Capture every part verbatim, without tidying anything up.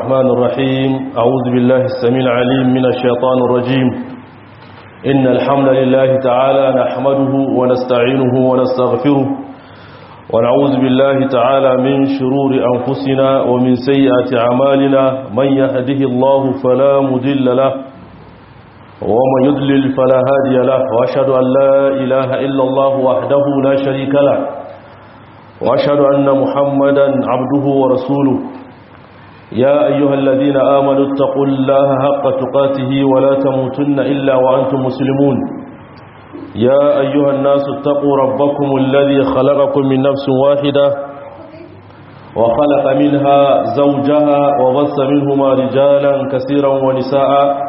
الرحمن الرحيم أعوذ بالله السميع العليم من الشيطان الرجيم إن الحمد لله تعالى نحمده ونستعينه ونستغفره ونعوذ بالله تعالى من شرور أنفسنا ومن سيئات أعمالنا من يهده الله فلا مضل له ومن يضلل فلا هادي له وأشهد أن لا إله إلا الله وحده لا شريك له وأشهد أن محمدا عبده ورسوله يا أيها الذين آمنوا اتقوا الله حق تقاته ولا تموتن إلا وأنتم مسلمون يا أيها الناس اتقوا ربكم الذي خلقكم من نفس واحدة وخلق منها زوجها وبث منهما رجالا كثيرا ونساء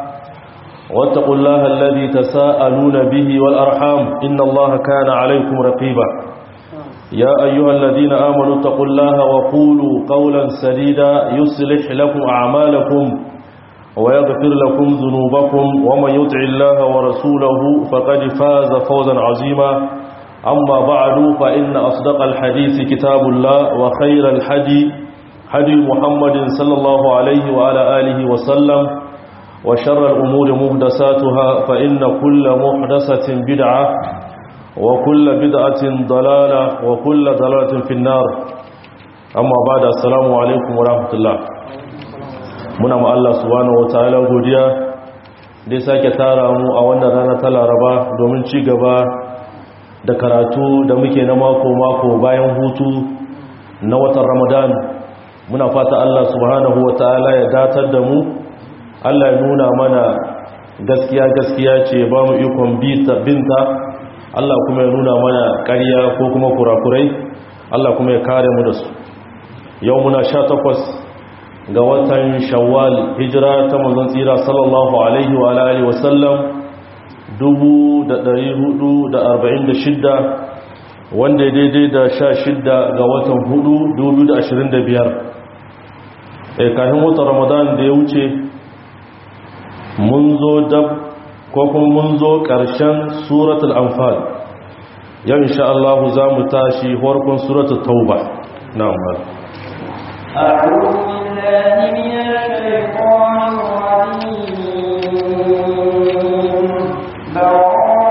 واتقوا الله الذي تساءلون به والأرحام إن الله كان عليكم رقيبا يا أيها الذين آمنوا اتقوا الله وقولوا قولا سديدا يصلح لكم أعمالكم ويغفر لكم ذنوبكم ومن يطع الله ورسوله فقد فاز فوزا عظيما أما بعد فإن أصدق الحديث كتاب الله وخير الحدي حدي محمد صلى الله عليه وعلى آله وسلم وشر الأمور محدثاتها فإن كل محدثة بدعة وكل بدعة ضلالة وكل ضلالة في النار أما بعد السلام عليكم ورحمة الله muna ma Allah subhanahu wataala godiya da sake tara mu a wannan rana ta Laraba domin ci gaba da karatu da muke na mako mako bayan hutu na watan Ramadan muna fata Allah subhanahu wataala ya datar da mu Allah ya nuna mana gaskiya gaskiya ce ba mu ikon binta Allah kuma ya nuna mana ƙarya ko kuma kurakurai Allah kuma ya kare mu da su yau muna sha takwas ga watan Shawwal hijira ta manzon tsira sallallahu alaihi wa alihi wa sallam dubu da ɗari hudu da arba'in da shida wanda daidai da sha shida ga watan hudu dubu da ashirin da biyar eh kafin watan Ramadan da ya wuce mun zo dab ko kuma mun zo ƙarshen suratul anfal yau insha Allah za mu tashi farkon suratul tauba na'am a'udhu billahi minash shaitanir rajim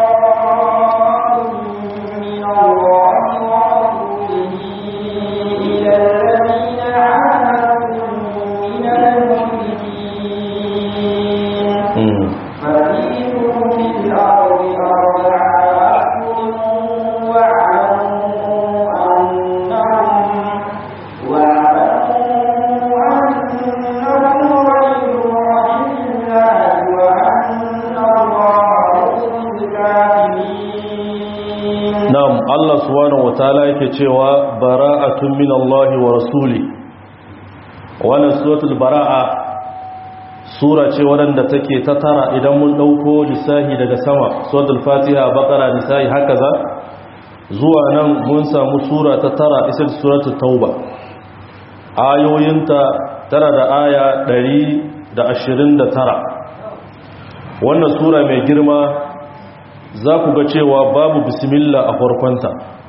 Allah subhanahu wataala yake cewa bara'atun min Allah wa rasuli wannan suratul bara'a sura ce wadanda take ta tara idan mun dauko lisahi daga sama suratul fatiha baqara nisa'i hakaza zuwa nan mun samu sura ta tara isa suratul tauba ayoyinta tara da aya ɗari da ashirin da tara wannan sura mai girma za ku ga cewa babu bismillah a farkonta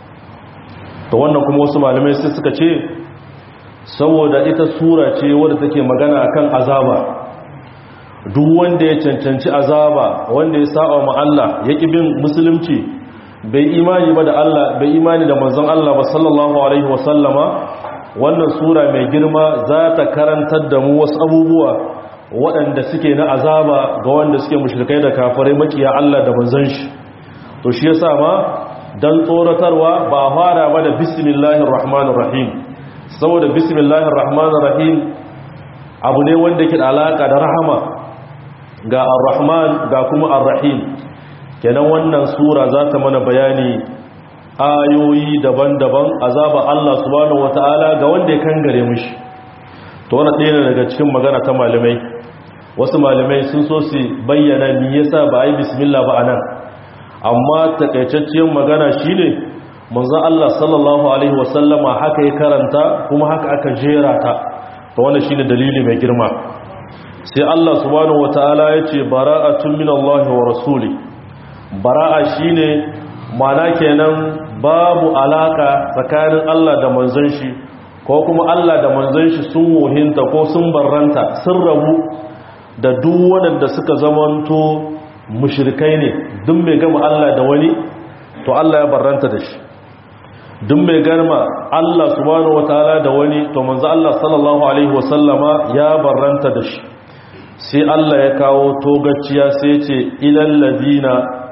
to wannan kuma wasu malamai sai suka ce saboda ita sura ce wadda take magana akan azaba duk wanda ya cancanci azaba wanda ya saba ma Allah ya ki bin musulunci bai imani ba da Allah bai imani da manzon Allah ba sallallahu alaihi wasallama wannan sura mai girma za ta karantar da mu wasu abubuwa waɗanda suke na azaba ga wanda suke mushrikai da kafirai makiya Allah da manzon shi to shi yasa ma dan tsoratarwa ba fara ba da bismillahir rahmanir rahim saboda bismillahir rahmanir rahim abu ne wanda ke da alaka da rahama ga ar-rahman ga kuma ar-rahim kenan wannan sura za ta mana bayani ayoyi daban-daban azaba Allah subhanahu wataala ga wanda ya kangare mishi to wannan ɗaya daga cikin magana ta malamai wasu malamai sun so su bayyana me yasa ba a yi bismillah ba anan amma takaitacciyar magana shine manzon Allah sallallahu alaihi wasallama haka ya karanta kuma haka aka jera ta to wannan shine dalili mai girma sai Allah subhanahu wataala yace bara'atun minallahi wa rasuli bara'a shine mana kenan babu alaka tsakanin Allah da manzon shi ko kuma Allah da manzon shi sun wohinta ko sun barranta sun rabu da duk wanda suka zamanto mushrikai ne, duk mai gama Allah da wani to Allah ya barranta da shi, duk mai gama Allah subhanahu wataala da wani to manzo Allah sallallahu alaihi wasallama ya barranta da shi. sai Allah ya kawo togaciya sai ce ilal ladina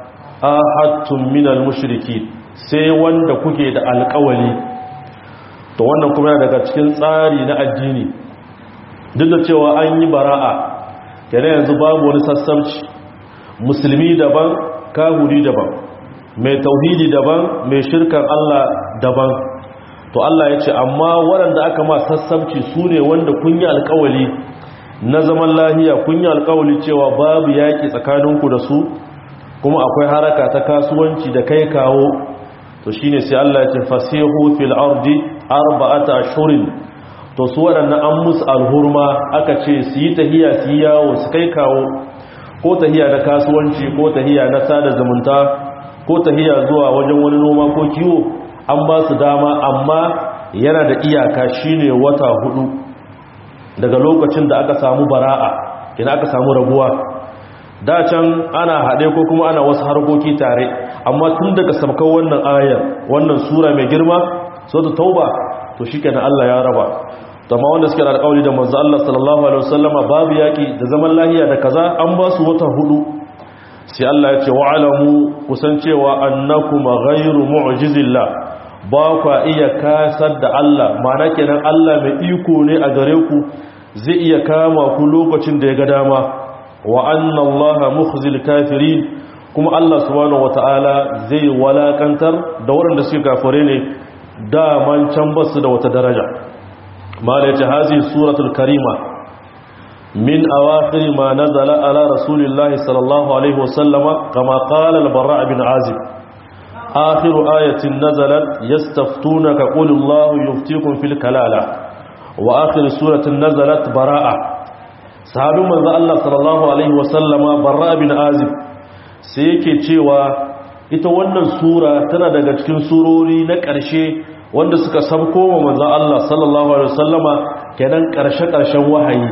ahadtum minal mushriki, sai wanda kuke da alƙawali. To wannan kuma yana daga cikin tsari na addini, duk da cewa an yi bara'a kenan yanzu babu wani sassauci, musulmi daban kahuri daban, mai tauhidi daban mai shirkan Allah daban. To Allah ya ce amma waɗanda aka ma sassauci su ne wanda kun yi alƙawali na zaman lahiya, kun yi alƙawali cewa babu yaƙi tsakaninku da su, kuma akwai haraka ta kasuwanci da kai kawo. To shine sai Allah ya ce fasihu fil ardi arba'ata ashhurin, to su waɗannan an musu alhurma aka ce su yi tahiya su yi yawo su kai kawo, ko tahiya na kasuwanci ko tahiya na sada zumunta ko tahiya zuwa wajen wani noma ko kiwo, an ba su dama, amma yana da iyaka shine wata hudu daga lokacin da aka samu bara'a, kina aka samu rabuwa. Da can ana haɗe ko kuma ana wasu harkoki tare, amma tun daga sabkar wannan ayar wannan sura mai girma suratul tauba to shikenan Allah ya raba. To amma wanda suke da alƙawari da manzo Allah sallallahu alaihi wasallama babu yaki da zaman lahiya da kaza, an ba su wata hudu. Sai Allah ya ce wa'alamu, kusan cewa annakum ghayru mu'jizillah, ba ku iya kasar da Allah, ma'ana kenan Allah mai iko ne a gare ku, zai iya kama ku lokacin da ya ga dama. Wa anna Allaha mukhzil kafirin, kuma Allah subhanahu wataala zai walakantar da waɗanda suke kafire ne da man can basu da wata daraja. mala yace hazi suratul karima min awakhir ma nazala ala rasulillahi sallallahu alaihi wasallama kama qala al-bara' bin azib akhiru ayatin nazalat yastaftunaka qul Allahu yuftikum fil kalala wa akhir suratin nazalat bara'a. Sahabin manzo Allah sallallahu alaihi wasallama bara' bin azib sai yake cewa ita wannan sura tana daga cikin surori na ƙarshe wanda suka sabko wa manzo Allah sallallahu alaihi wasallama kenan ƙarshe-ƙarshen wahayi.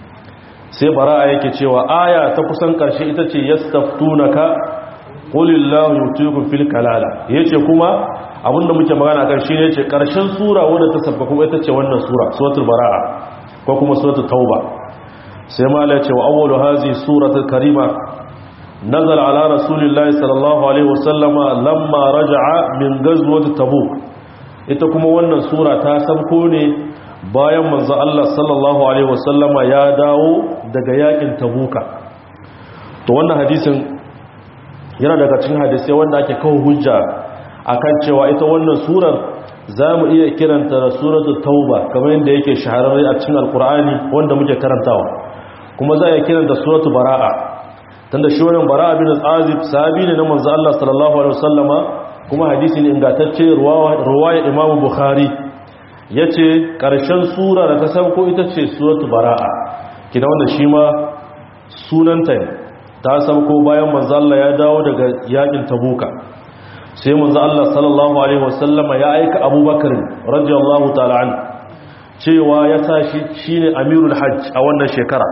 Sai bara'a yake cewa aya ta kusan ƙarshe ita ce yastaftunaka qulillahu yutikum fil kalala, yace kuma abinda muke magana kan shi ne yace ƙarshen sura wanda ta sabka kuma ita ce wannan sura suratul bara'a ko kuma suratul tauba. sai mala yace wa awwalu hazihi suratul karima nazala ala rasulillahi sallallahu alaihi wasallama lamma raja'a min ghazwat tabuk. Ita kuma wannan sura ta sabko ne bayan manzo Allah sallallahu alaihi wasallama ya dawo daga yakin tabuka. To wannan hadisin yana daga cikin hadisi wanda ake kawo hujja akan cewa ita wannan surar zamu iya kiranta da suratul tauba kamar yadda yake shahararre a cikin alqur'ani wanda muke karantawa, kuma za a kiranta suratul bara'a tunda shi wannan bara'a bin azib sahabi ne na manzo Allah sallallahu alaihi wasallama, kuma hadisi ne ingantacce ruwaya Imam Bukhari yace karshen sura da ta sauko ita ce suratul bara'a, kina wanda shi ma sunanta ta sauko bayan manzo Allah ya dawo daga yakin tabuka. Sai manzo Allah sallallahu alaihi wasallama ya aika Abubakar radiyallahu ta'ala an cewa ya tashi shine amirul hajj a wannan shekara,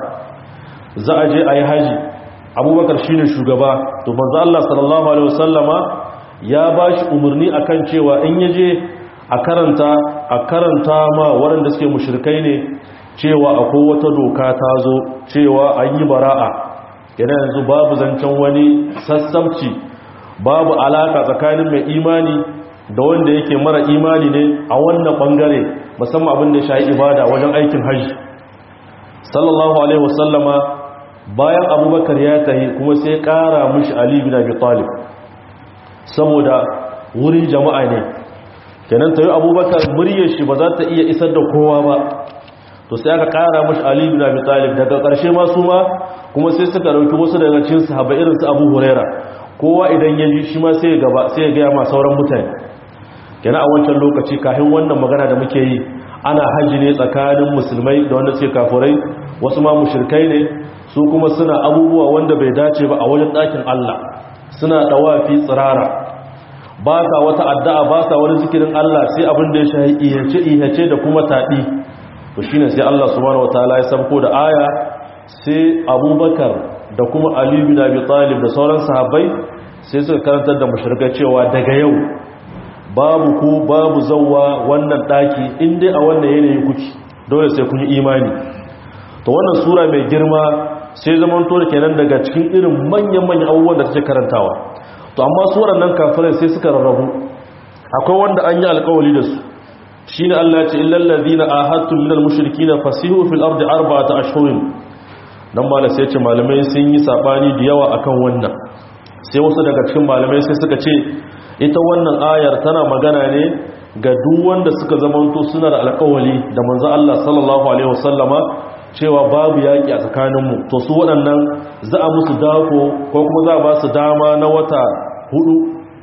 za a je ayi haji, Abubakar shine shugaba. To manzo Allah sallallahu alaihi wasallama ya bashi umarni akan cewa in yaje a karanta a karanta ma waɗanda suke mushrikai ne cewa akwai wata doka ta zo cewa an yi bara'a, yana yanzu babu zancen wani sassabci, babu alaka tsakanin mai imani da wanda yake mara imani ne a wannan bangare, musamman abin da ya shafi ibada wajen aikin haji. Sallallahu alaihi wasallama bayan Abubakar ya tahi kuma sai kara mishi Ali bin Abi Talib saboda wurin jama'a ne, kenan tayi Abubakar muryar shi ba za ta iya isar da kowa ba, to sai aka kara mishi Ali bin Abi Talib. Daga ƙarshe ma su ma kuma sai suka dauki wasu daga cikin sahaba irin su Abu Huraira, kowa idan ya ji shi ma sai gaba sai ya ga ma sauran mutane. Kenan a wancan lokaci kafin wannan magana da muke yi ana haji ne tsakanin musulmai da wanda suke kafirai, wasu ma mushrikai ne, su kuma suna abubuwa wanda bai dace ba a wajen ɗakin Allah, suna dawafi tsirara. ba sa wata addu'a ba sa wani zikirin Allah sai abin da ya shahi ihace ihace da kuma taɗi. To shine sai Allah subhanahu wataala ya sabko da aya sai Abubakar da kuma Ali bin Abi Talib da sauran sahabbai sai suka karantar da mushrikai cewa daga yau babu ku babu zawwa wannan daki inda a wannan yanayi kuke dole sai kun yi imani. To wannan sura mai girma sai zaman to kenan daga cikin irin manyan manyan abubuwan da take karantawa. To amma suran nan kafirai sai suka rarrabu, akwai wanda an yi alƙawari da su shine Allah ya ce illal ladina ahadtum minal mushrikeena fasihu fil ardi arba'ata ashhurin. dan mala sai ce malamai sun yi sabani da yawa akan wannan, sai wasu daga cikin malamai sai suka ce ita wannan ayar tana magana ne ga duk wanda suka zamanto suna da alƙawari da manzo Allah sallallahu alaihi wasallama cewa babu yaki a tsakaninmu, to su waɗannan za a musu dako ko kuma za a ba su dama na wata hudu.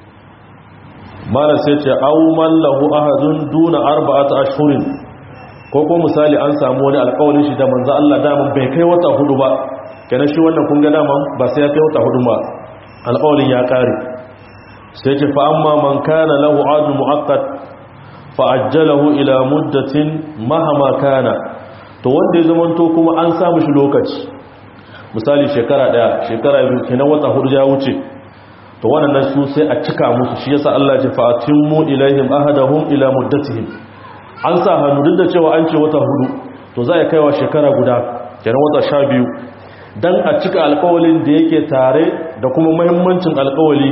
mala sai ce aw man lahu ahadun duna arba'ati ashhurin, ko ko misali an samu wani alƙawarin shi da manzo Allah daman bai kai wata hudu ba, kenan shi wannan kun ga daman ba sai ya kai wata hudu ba, alƙawarin ya kare. sai ce fa amma man kana lahu adu muaqqat fa ajjalahu ila muddatin mahama kana, to wanda ya zamanto kuma an samu shi lokaci misali shekara daya shekara biyu kenan wata hudu ya wuce, to wannan su sai a cika musu. shi yasa Allah ya ce fa atimmu ilaihim ahadahum ila muddatihim, an sa hannu duk da cewa an ce wata hudu to za a kaiwa shekara guda kenan wata sha biyu dan a cika alƙawalin da yake tare da kuma muhimmancin alƙawali.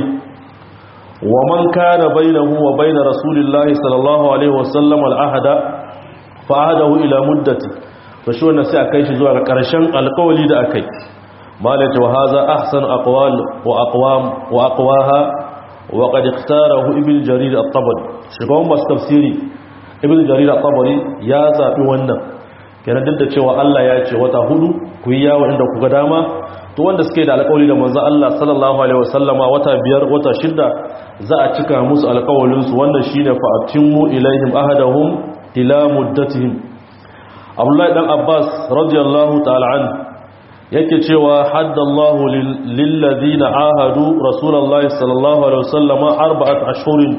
wa man kana bainahu wa bain rasulillahi sallallahu alaihi wasallam al-ahda fa ahadahu ila muddati, to shi wannan sai a kai shi zuwa ga ƙarshen alƙawali da akai. malaka wa hadha ahsan aqwal wa aqwam wa aqwaha wa qad ikhtarahu ibn jarir at-tabari. shugaban masu tafsiri ibn jarir at-tabari ya zabi wannan, kenan duk da cewa Allah ya ce wata hudu ku yi yawo inda ku ga dama, to wanda suke da alƙawari da manzo Allah sallallahu alaihi wasallama wata biyar wata shida za a cika musu alƙawalin su, wannan shine fa atimmu ilaihim ahadahum ila muddatihim. Abdullahi dan Abbas radiyallahu ta'ala an yake cewa haddallahu lil ladina ahadu rasulullahi sallallahu alaihi wasallama arba'at ashhurin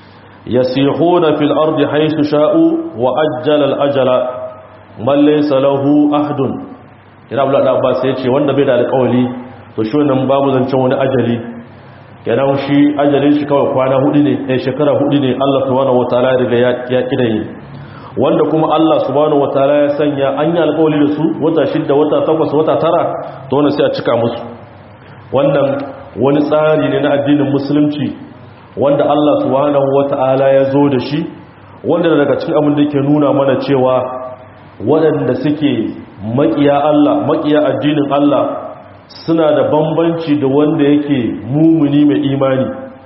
yasihuna fil ardi haythu sha'u wa ajjala al ajala man laysa lahu ahdun. ina Abdullahi dan Abbas yace wanda bai da alƙawari to shi wannan babu zancen wani ajali, kenan shi ajalin shi kawai kwana hudu ne eh shekara hudu ne Allah subhanahu wataala ya riga ya kidaye. wanda kuma Allah subhanahu wataala ya sanya an yi alƙawari da su wata shida wata takwas wata tara, to wannan sai a cika musu. wannan wani tsari ne na addinin musulunci wanda Allah subhanahu wataala ya zo da shi, wanda daga cikin abin da yake nuna mana cewa waɗanda suke maƙiya Allah maƙiya addinin Allah suna da bambanci da wanda yake mumuni mai imani.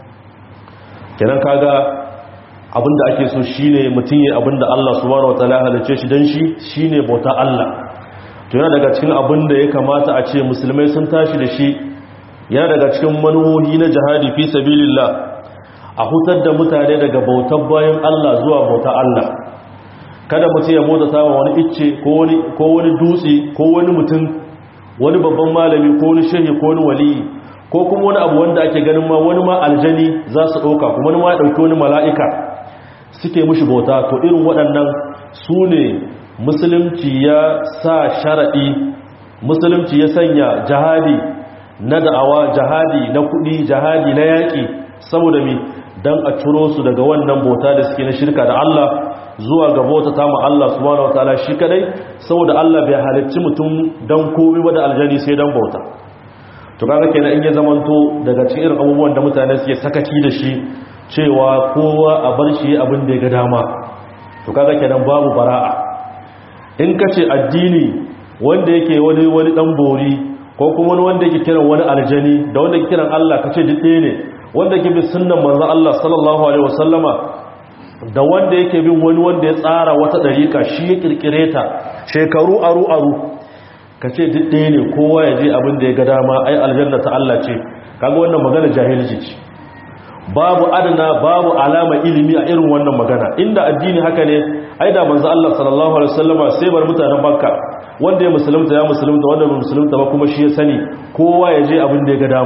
kenan kaga abinda ake so shine mutum yayin abinda Allah subhanahu wataala ya halice shi dan shi shine bauta Allah. to yana daga cikin abinda ya kamata a ce musulmai sun tashi da shi, yana daga cikin manuhohi na jihadi fi sabilillah a hutar da mutane daga bautar bayan Allah zuwa bautar Allah. kada mutum ya mota sama wani icce ko wani ko wani dutse ko wani mutum, wani babban malami ko wani shehi ko wani wali ko kuma wani abu wanda ake ganin ma wani ma aljani za su ɗauka, kuma wani ma ya ɗauki wani mala'ika suke mushi bauta. to irin waɗannan su ne musulunci ya sa sharaɗi, musulunci ya sanya jihadi na da'awa, jihadi na kuɗi, jihadi na yaƙi, saboda mi dan a ciro su daga wannan bauta da suke na shirka da Allah zuwa ga bauta ta mu Allah subhanahu wataala shi kadai, saboda Allah bai halicci mutum dan komai ba da aljani sai dan bauta. to kaga kenan in ya zamanto daga cikin irin abubuwan da mutane suke sakaci da shi cewa kowa a bar shi abin da ya ga dama, to kaga kenan babu bara'a. in kace addini wanda yake wani wani dan bori ko kuma wani wanda yake kiran wani aljani da wanda yake kiran Allah kace duk ɗaya ne, wanda yake bin sunnan manzon Allah sallallahu alaihi wasallama da wanda yake bin wani wanda ya tsara wata dariƙa shi ya kirkire ta shekaru aru aru, kace duk ɗaya ne kowa ya je abin da ya ga dama, ai aljanna ta Allah ce. kaga wannan magana jahilci ce, babu adana babu alama ilimi a irin wannan magana. inda addini haka ne ai da manzo Allah sallallahu alaihi wasallama sai bar mutanen Makka wanda ya musulunta ya musulunta wanda bai musulunta ba kuma shi ya sani, kowa ya je abin da ya ga dama.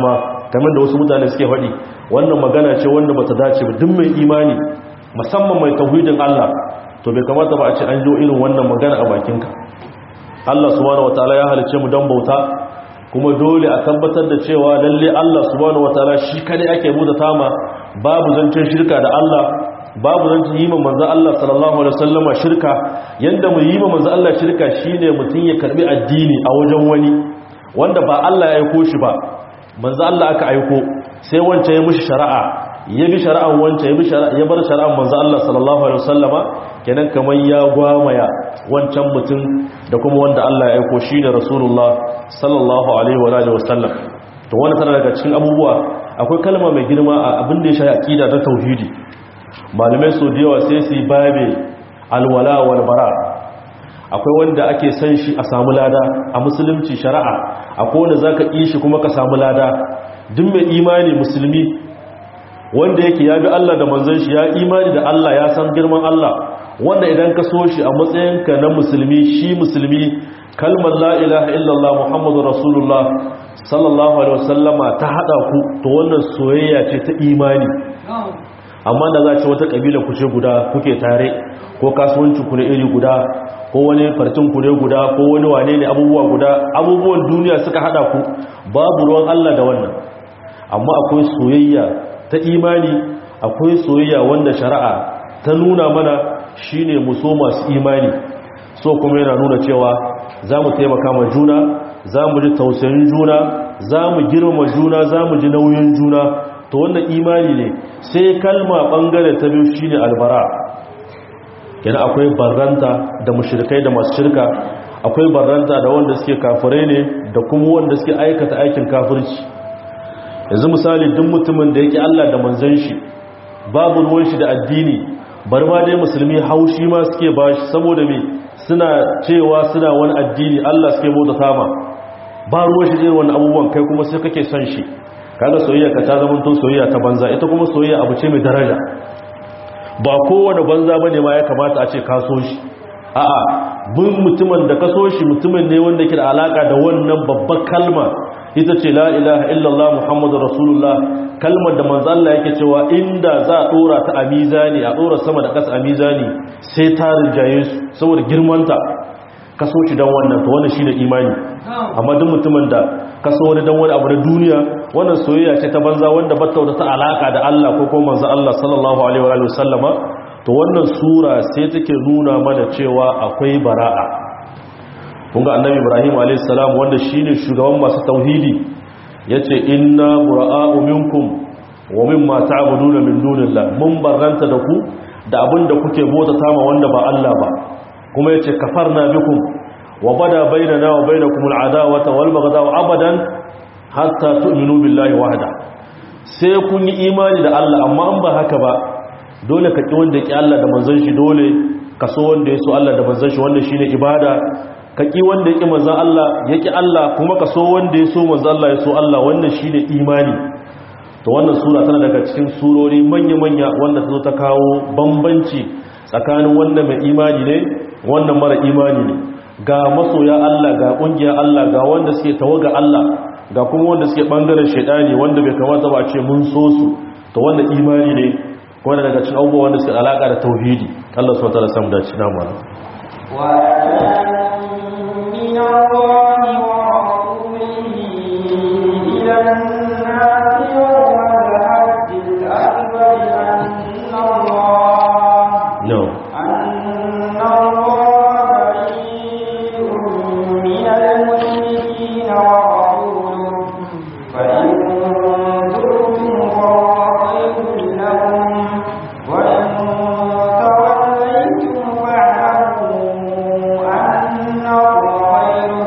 kamar da wasu mutane suke faɗi wannan magana ce wanda bata dace ba duk mai imani musamman mai tauhidin Allah to bai kamata ba a ce an jo irin wannan magana a bakinka Allah subhanahu wataala ya halice mu dan bauta kuma dole a tabbatar da cewa lalle Allah subhanahu wataala shi kadai ake bauta ma babu zancen shirka da Allah babu zancen yi ma manzo Allah sallallahu alaihi wasallama shirka yanda mu yi ma manzo Allah shirka shine mutun ya karbi addini a wajen wani wanda ba Allah ya aiko shi ba manzo Allah aka aiko sai wancan ya mishi shari'a ya bi shari'an wancan ya bi shari'a ya bar shari'an manzo Allah sallallahu alaihi wasallama kenan kaman ya gwamaya wancan mutum da kuma wanda Allah ya aiko shine Rasulullah sallallahu alaihi wa alihi wasallam to wannan tana daga cikin abubuwa akwai kalma mai girma a abin da ya shafi aqida ta tauhidi malamai su da yawa sai su babe alwala wal bara akwai wanda ake san shi a samu lada a musulunci shari'a akwai wanda zaka yi shi kuma ka samu lada duk mai imani musulmi wanda yake ya bi Allah da manzon shi ya imani da Allah ya san girman Allah wanda idan ka so shi a matsayinka na musulmi shi musulmi kalmar la ilaha illallah muhammadur rasulullah sallallahu alaihi wasallama ta hada ku to wannan soyayya ce ta imani amma da za ce wata kabila ku ce guda kuke tare ko kasuwanci ku ne iri guda ko wani farcin ku ne guda ko wani wane ne abubuwa guda abubuwan duniya suka hada ku babu ruwan Allah da wannan amma akwai soyayya ta imani akwai soyayya wanda shari'a ta nuna mana shine mu so masu imani so kuma yana nuna cewa za mu taimaka ma juna za mu ji tausayin juna za mu girma juna za mu ji nauyin juna to wannan imani ne sai kalma bangare ta biyu shine albara kenan akwai barranta da mushrikai da masu shirka akwai barranta da wanda suke kafirai ne da kuma wanda suke aikata aikin kafirci yanzu misali duk mutumin da yake Allah da manzon shi babu ruwan shi da addini bar ma dai musulmi haushi ma suke bashi saboda me suna cewa suna wani addini Allah suke bauta sama ba ruwan shi da wannan abubuwan kai kuma sai kake son shi kaga soyayya ka ta zama to soyayya ta banza ita kuma soyayya abu ce mai daraja ba kowane banza bane ma ya kamata a ce ka so shi a'a bin mutumin da ka so shi mutumin ne wanda ke da alaka da wannan babbar kalma ita ce la ilaha illallah muhammadur rasulullah kalmar da manzo Allah yake cewa inda za a dora ta a mizani a dora sama da ƙasa a mizani sai ta rinjaye su saboda girmanta ka so shi dan wannan to wannan shine imani amma duk mutumin da ka so wani dan wani abu na duniya wannan soyayya ce ta banza wanda ba ta ta alaka da Allah ko kuma manzo Allah sallallahu alaihi wa alihi wasallama to wannan sura sai take nuna mana cewa akwai bara'a kun ga annabi Ibrahim alaihi salam wanda shine shugaban masu tauhidi yace inna bura'a'u minkum wa mimma ta'buduna min dunillah mun barranta da ku da abinda kuke bota tama wanda ba Allah ba kuma yace kafarna bikum wa bada bainana wa bainakum al'adawata wal baghdha abadan hatta tu'minu billahi wahda sai kun yi imani da Allah amma an ba haka ba dole ka ki wanda ki Allah da manzon shi dole ka so wanda ya so Allah da manzon shi wanda shine ibada ka ki wanda yake manzon Allah yake Allah kuma ka so wanda ya so manzon Allah ya so Allah wannan shine imani to wannan sura tana daga cikin surori manya-manya wanda ta zo ta kawo bambanci tsakanin wannan mai imani ne wannan mara imani ne ga masoya Allah ga kungiyar Allah ga wanda suke tawaga Allah ga kuma wanda suke bangaren shedani wanda bai kamata ba a ce mun so su to wannan imani ne wanda daga cikin abubuwa wanda suke alaka da tauhidi Allah subhanahu wa ta'ala samu dace na mu wa min Allah wa rasulihi ila an-nas yawm al-hajj al-akbar anna Allah no anna Allah bari'un min al-mushrikeen wa rasuluhu fa in kuntum fa'alaykum lahum wa in tawallaytum fa'lamu anna ghayra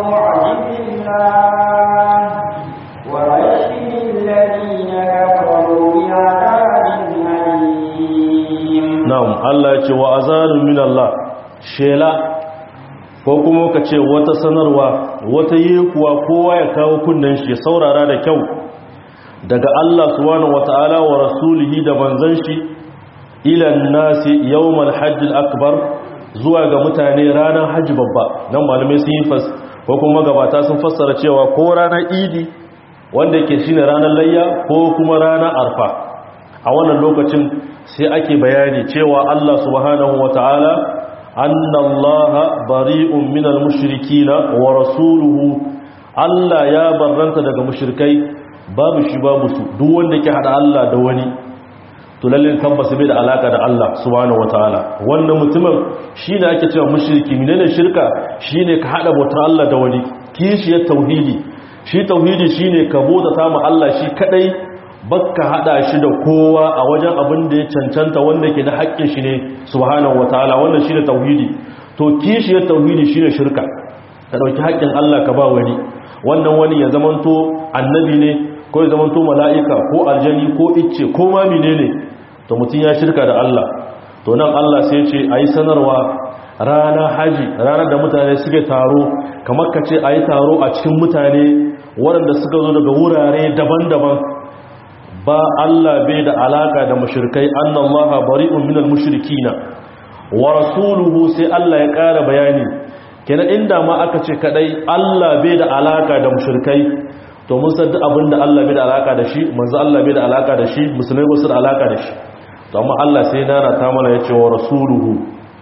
mu'jizillah wa bashiril ladina kafaru bi'adabin alim. na'am Allah ya ce wa azanun min Allah shela ko kuma ka ce wata sanarwa wata yekuwa kowa ya kawo kunnen shi saurara da kyau daga Allah subhanahu wataala wa rasulihi da manzon shi ila nasi yawmal hajj akbar zuwa ga mutane ranar hajji babba nan malamai sun yi fas ko kuma gabata sun fassara cewa ko ranar idi wanda yake shine ranar layya ko kuma ranar arfa. A wannan lokacin sai ake bayani cewa Allah subhanahu wataala annallaha bari'un minal mushrikina wa rasuluhu, Allah ya barranta daga mushrikai, babu shi babu su, duk wanda ke hada Allah da wani to lalle tabbas bai da alaka da Allah subhanahu wataala. wannan mutumin shine ake cewa mushriki. menene shirka? shine ka hada bautar Allah da wani, kishiyar tauhidi. shi tauhidi shine ka bauta ma Allah shi kadai, bakka hada shi da kowa a wajen abin da ya cancanta wanda ke da haƙƙin shi ne subhanahu wataala. wannan shine tauhidi. to kishiyar tauhidi shine shirka, ka dauki haƙƙin Allah ka ba wani, wannan wani ya zamanto annabi ne ko ya zamanto mala'ika ko aljani ko icce ko ma menene, to mutum ya shirka da Allah. to nan Allah sai ce ayi sanarwa rana haji, ranar da mutane suke taro, kamar ka ce ayi taro a cikin mutane waɗanda suka zo daga wurare daban-daban. ba Allah bai da alaka da mushrikai, annallaha bari'un minal mushrikina wa rasuluhu. sai Allah ya ƙara bayani, kenan inda ma aka ce kadai Allah bai da alaka da mushrikai, to mun san duk abinda Allah bai da alaka da shi, manzo Allah bai da alaka da shi, musulmai ba su da alaka da shi. to amma Allah sai dana ta mana yace wa rasuluhu,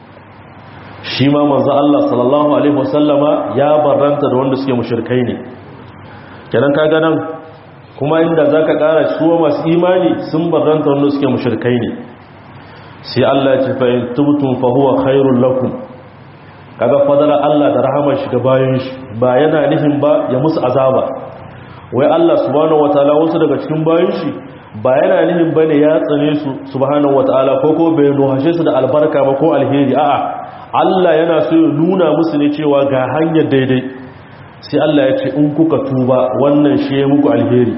shi ma manzo Allah sallallahu alaihi wasallama ya barranta da wanda suke mushrikai ne. kenan kaga nan kuma inda zaka kara su masu imani sun barranta wanda suke mushrikai ne. sai Allah ya ce fa in tubtum fa huwa khairul lakum. kaga fadala Allah da rahama shi ga bayan shi, ba yana nufin ba ya musu azaba. wai Allah subhanahu wataala wasu daga cikin bayan shi ba yana nufin bane ya tsane su subhanahu wataala ko ko bai nuhashe su da albarka ba ko alheri. a'a, Allah yana so ya nuna musu ne cewa ga hanyar daidai. sai Allah ya ce in kuka tuba wannan shi ya muku alheri.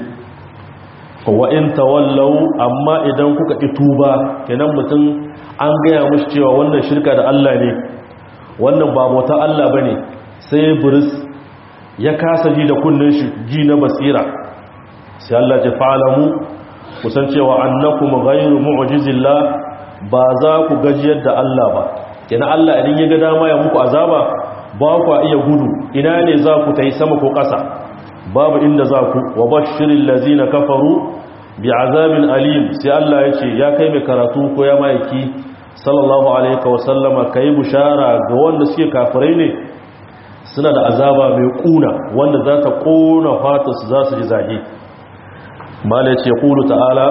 wa in tawallaw, amma idan kuka ki tuba, kenan mutum an gaya mushi cewa wannan shirka da Allah ne, wannan ba bauta Allah bane, sai buris ya kasa ji da kunnen shi ji na basira. sai Allah ya fa'alamu, kusan cewa annakum ghayru mu'jizillah, ba za ku gajiyar da Allah ba. kenan Allah idan ya ga dama ya muku azaba ba ku iya gudu, ina ne za ku tayi sama ko ƙasa? babu inda za ku. wa bashiril ladzina kafaru bi'azabin alim. sai Allah ya ce ya kai mai karatu ko ya maiki sallallahu alaihi wa sallama, kai bushara ga wanda suke kafirai ne, suna da azaba mai kuna wanda za ta kona fatarsu, za su ji zahi. malai ce qulu ta'ala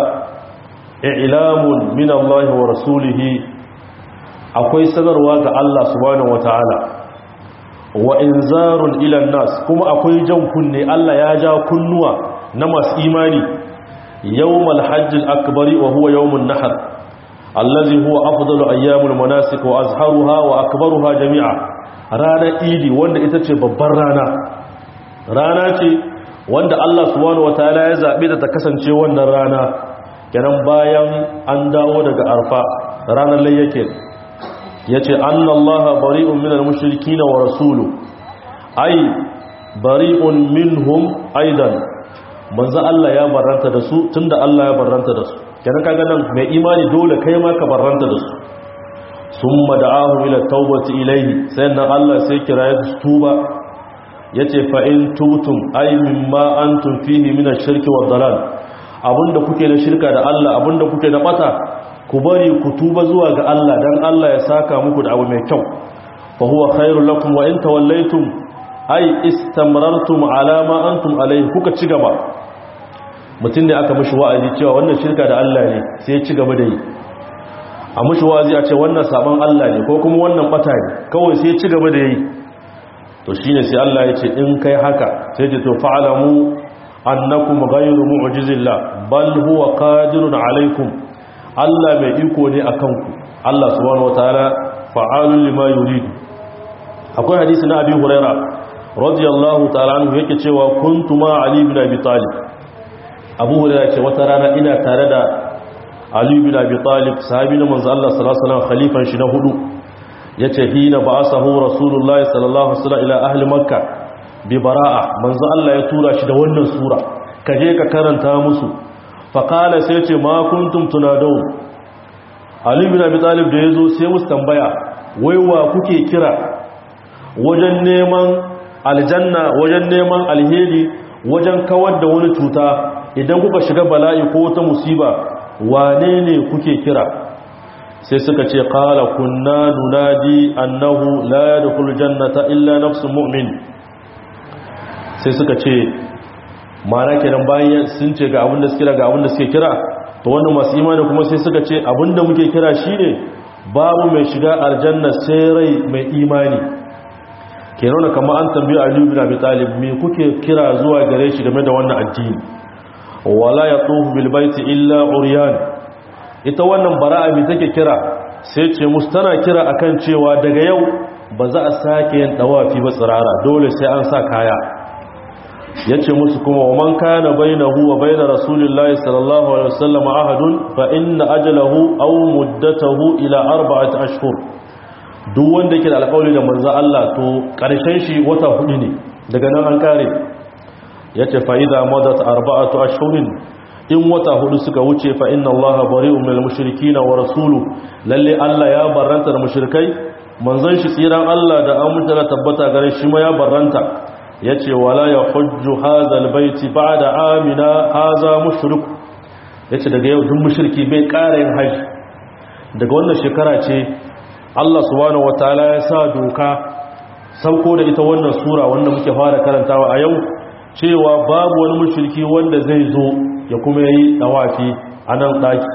i'lamun min Allah wa rasulihi, akwai sanarwa ga Allah subhanahu wataala, wa inzarun ila nas, kuma akwai jan kunne. Allah ya ja kunnuwa na masu imani. yawmal hajjil akbari wa huwa yawmun nahr allazi huwa afdalu ayyamul manasik wa azharuha wa akbaruha jami'a. ranar idi wanda ita ce babbar rana, rana ce wanda Allah subhanahu wataala ya zabe ta kasance wannan rana, kenan bayan an dawo daga arfa ranar layyake. yace annallaha bari'un minal mushrikina wa rasuluhu, ay bari'un minhum aidan. manzo Allah ya barranta da su, tunda Allah ya barranta da su, kenan kaga nan mai imani dole kai ma ka barranta da su. summa da'ahu ila tawbati ilayhi, sai nan Allah sai kira ya tuba. yace fa in tubtum ay mimma antum fihi min ash-shirki wad-dalal, abinda kuke da shirka da Allah, abinda kuke da bata, ku bari ku tuba zuwa ga Allah dan Allah ya saka muku da abu mai kyau. fa huwa khairul lakum wa in tawallaytum ay istamrartum ala ma antum alayhi, kuka ci gaba. mutum ne aka mishi wa'azi cewa wannan shirka da Allah ne, sai ya ci gaba da yi. a mishi wa'azi a ce wannan sabon Allah ne ko kuma wannan bata ne, kawai sai ya ci gaba da yi. to shine sai Allah ya ce in kai haka, sai ce to fa'alamu annakum ghayru mu'jizillah bal huwa qadirun alaykum, Allah mai iko ne akan ku. Allah subhanahu wataala fa'alun lima yuridu. akwai hadisi na Abi Hurairah radiyallahu ta'ala anhu yake cewa kuntu ma Ali ibn Abi Talib. Abu Hurairah ce wata rana ina tare da Ali ibn Abi Talib, sahabi na manzo Allah sallallahu alaihi wasallam, khalifan shi na hudu. yace hina ba'asahu rasulullahi sallallahu alaihi wasallam ila ahli Makkah bi bara'a, manzo Allah ya tura shi da wannan sura, kaje ka karanta musu. faqala sai yace ma kuntum tunadun. Ali ibn Abi Talib da yazo sai musu tambaya, wai wa kuke kira wajen neman aljanna, wajen neman alheri, wajen kawar da wani cuta idan kuka shiga bala'i ko wata musiba wane ne kuke kira sai suka ce qala kunna nunadi annahu la yadkhulul jannata illa nafsun mu'min sai suka ce ma'ana kenan bayan sun ce ga abinda suke kira ga abinda suke kira to wannan masu imani kuma sai suka ce abinda muke kira shine babu mai shiga aljanna sai rai mai imani kenan kamar an tambaye Ali bin Abi Talib me kuke kira zuwa gare shi game da wannan addini wala yatufu bil baiti illa uryan ita wannan bara'a me take kira sai ce musu tana kira akan cewa daga yau ba za a sake yin dawafi ba tsirara dole sai an sa kaya yace musu kuma wa man kana bainahu wa bain rasulillahi sallallahu alaihi wasallam ahadun fa inna ajalahu aw muddatahu ila arba'ati ashhur duk wanda yake da alƙawari da manzo Allah to ƙarshen shi wata hudu ne daga nan an kare yace fa idza madat arba'atu ashhurin in wata hudu suka wuce fa inna allaha bari'un minal mushrikeen wa rasuluhu lalle Allah ya barranta da mushrikai manzon shi tsiran Allah da amince da tabbata gare shi ma ya barranta yace wala yahujju hadha albayti ba'da amina hadha mushrik yace daga yau duk mushriki bai ƙara yin haji daga wannan shekara ce Allah subhanahu wataala ya sa doka sauko da ita wannan sura wanda muke fara karantawa a yau cewa babu wani mushriki wanda zai zo ya kuma yi dawafi a nan daki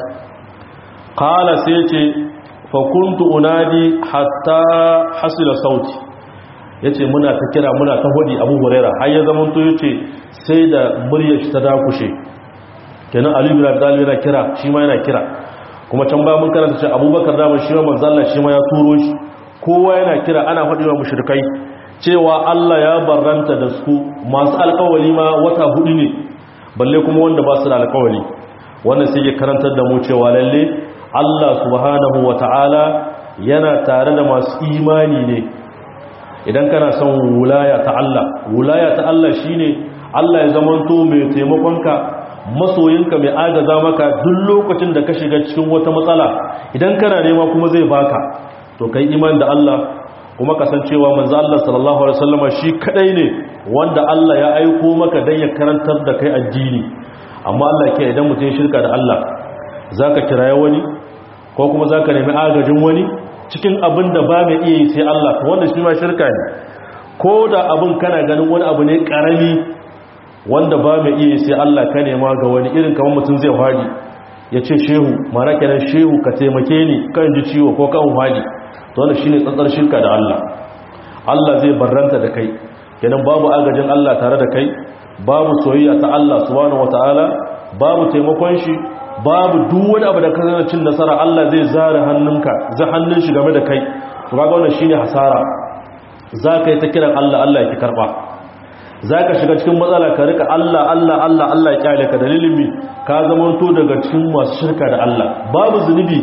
qala sai ce fa kuntu unadi hatta hasila sauti yace muna ta kira muna ta hodi Abu Huraira har ya zaman to yace sai da muryar shi ta dakushe kenan Ali bin Abi Talib yana kira shi ma yana kira kuma can ba mun karanta cewa Abubakar da shi ma manzo Allah shi ma ya turo shi kowa yana kira ana fadiwa mushrikai cewa Allah ya barranta da su masu alƙawari ma wata hudu ne balle kuma wanda ba su da alƙawari wannan sai ya karantar da mu cewa lalle Allah subhanahu wataala yana tare da masu imani ne idan kana son wulaya ta Allah wulaya ta Allah shine Allah ya zamanto mai taimakonka masoyinka mai agaza maka duk lokacin da ka shiga cikin wata matsala idan kana nema kuma zai baka to kai iman da Allah kuma kasancewa manzo Allah sallallahu alaihi wasallam shi kadai ne wanda Allah ya aiko maka dan ya karantar da kai addini amma Allah ke idan mutum shirka da Allah zaka kiraye wani ko kuma zaka nemi agajin wani cikin abin da ba mai iya yi sai Allah to wanda shi ma shirka ne ko da abin kana ganin wani abu ne karami wanda ba mai iya yi sai Allah ka nema ga wani irin kamar mutum zai fadi ya ce shehu mara kenan shehu ka taimake ni kan ji ciwo ko kan fadi to wannan shine tsantsar shirka da Allah Allah zai barranta da kai kenan babu agajin Allah tare da kai babu soyayya ta Allah subhanahu wataala babu taimakon shi babu duk wani abu da ka zana cin nasara Allah zai zare hannunka zai hannun shi game da kai to kaga wannan shine hasara zaka yi ta kiran Allah Allah ya ki karba zaka shiga cikin matsala ka rika Allah Allah Allah Allah ya kyale ka dalilin mi ka zamanto daga cikin masu shirka da Allah babu zunubi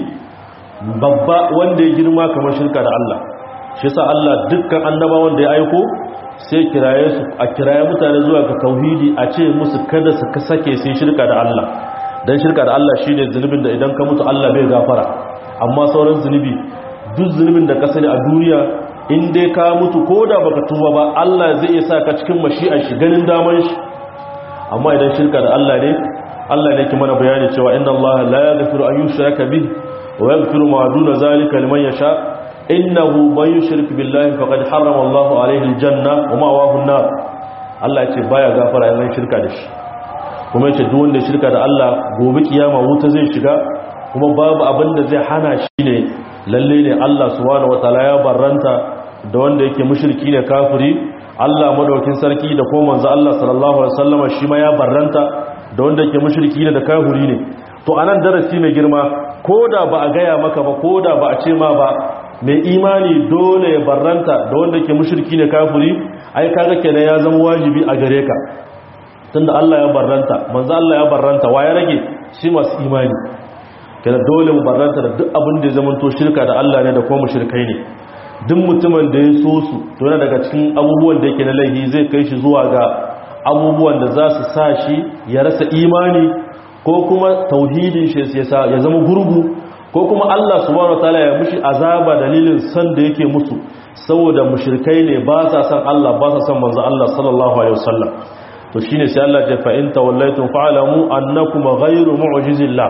babba wanda ya girma kamar shirka da Allah shi yasa Allah dukkan annabawan da ya aiko sai kiraye su a kiraye mutane zuwa ga tauhidi a ce musu kada su sake sai shirka da Allah dan shirka da Allah shine zunubin da idan ka mutu Allah bai gafara amma sauran zunubi duk zunubin da ka sani a duniya in dai ka mutu koda baka tuba ba Allah zai iya saka cikin mashi'ar shi ganin daman shi amma idan shirka da Allah ne Allah ne ke mana bayani cewa inna Allah la yaghfiru an yushraka bihi wa yaghfiru ma duna zalika liman yasha innahu man yushrik billahi faqad harrama Allahu alayhi aljanna wa ma'wahu an-nar Allah yace baya gafara yayin shirka da shi kuma yace duk wanda shirka da Allah gobe kiyama wuta zai shiga kuma babu abin da zai hana shi ne lalle ne Allah subhanahu wataala ya barranta da wanda yake mushriki ne kafiri Allah madaukin sarki da kuma manzo Allah sallallahu alaihi wasallam shi ma ya barranta da wanda yake mushriki ne da kafiri ne to anan darasi mai girma koda ba a gaya maka ba koda ba a ce ma ba mai imani dole ya barranta da wanda yake mushriki ne kafiri ai kaga kenan ya zama wajibi a gare ka tunda Allah ya barranta manzo Allah ya barranta wa ya rage shi masu imani kenan dole mu barranta da duk abin da ya zama to shirka da Allah ne da kuma mushrikai ne duk mutumin da ya so su to yana daga cikin abubuwan da yake na laifi zai kai shi zuwa ga abubuwan da za su sa shi ya rasa imani ko kuma tauhidin shi ya zama gurgu ko kuma Allah subhanahu wataala ya mushi azaba dalilin san da yake musu saboda mushrikai ne ba sa san Allah ba sa san manzo Allah sallallahu alaihi wasallam to shine sai Allah ya fa in tawallaytum fa'lamu annakum ghayru mu'jizillah.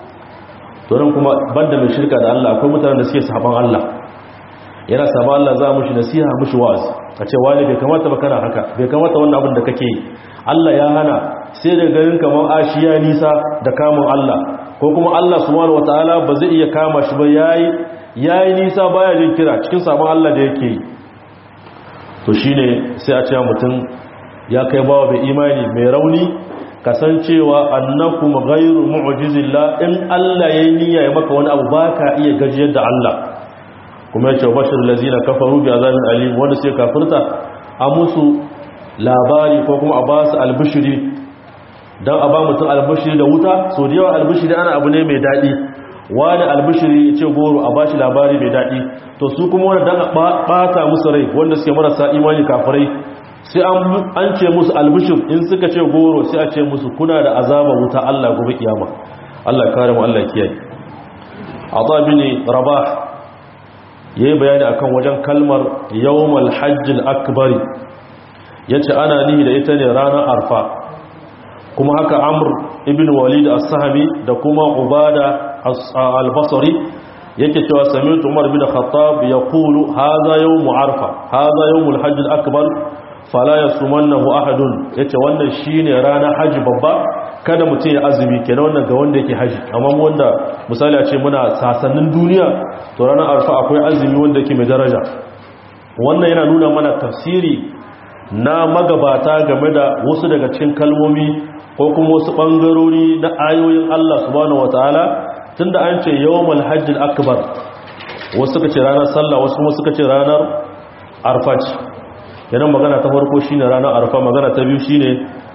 to nan kuma banda mai shirka da Allah akwai mutanen da suke saban Allah, yana saban Allah za mu shi nasiha mushi wa'azi a ce wani bai kamata ba kana haka, bai kamata wannan abin da kake yi, Allah ya hana, sai da garin kamar ashiya nisa da kamun Allah, ko kuma Allah subhanahu wataala ba zai iya kama shi ba, yayi yayi nisa baya jin kira cikin saban Allah da yake yi. to shine sai a ce mutum ya kai bawa bai imani mai rauni, kasancewa annakum ghayru mu'jizillah, in Allah yayi niyya ya maka wani abu baka iya gajiyar da Allah. kuma yace bashir lazina kafaru bi azabin alim, wanda sai kafirta a musu labari ko kuma a ba su albishiri, dan a ba mutum albishiri da wuta. so da yawa albishiri ana abu ne mai dadi, wani albishiri ce goro a bashi labari mai dadi, to su kuma wanda dan bata musu rai wanda suke marasa imani kafirai, sai an ce musu albishir, in suka ce goro sai a ce musu kuna da azaba wuta Allah gobe kiyama. Allah kare mu, Allah kiyaye. Ata bin Rabah yayi bayani akan wajen kalmar yawmal hajjil akbar, yace ana nihi da ita ne ranar arfa. kuma haka Amr ibn Walid as-Sahmi da kuma Ubada al-Basri yake cewa sami'tu Umar bin Khattab yaqulu hadha yawm arfa, hadha yawmul hajjil akbar fala yasumannahu ahadun. yace wannan shine ranar haji babba, kada mutum ya azumi, kenan wannan ga wanda yake haji. amma wanda misali a ce muna sasannin duniya, to ranar arfa akwai azumi wanda yake mai daraja. wannan yana nuna mana tafsiri na magabata game da wasu daga cikin kalmomi ko kuma wasu bangarori na ayoyin Allah subhanahu wataala, tunda an ce yawmul hajjil akbar, wasu suka ce ranar sallah, wasu kuma suka ce ranar arfa. kenan magana ta farko shine ranar arfa, magana ta biyu shine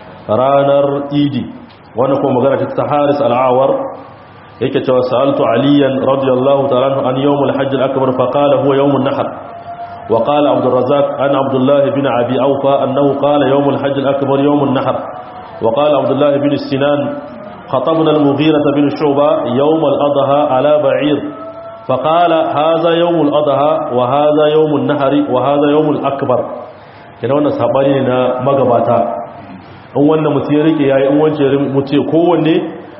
ranar idi. wannan kuma magana ta Haris al-Awar yake cewa sa'altu aliyan radiyallahu ta'ala an yawmul hajj al-akbar fa qala huwa yawmun nahr, wa qala Abd al-Razzaq an Abdullah ibn Abi Awfa annahu qala yawmul hajj al-akbar yawmun nahr, wa qala Abdullah ibn Sinan khatabna al-Mughira bin Shu'ba yawm al-adha ala ba'ir فقال هذا يوم الأضحى وهذا يوم النحر وهذا يوم الأكبر. kenan wannan sabani ne na magabata, in wannan mutum ya rike yayi, in wance mutum kowanne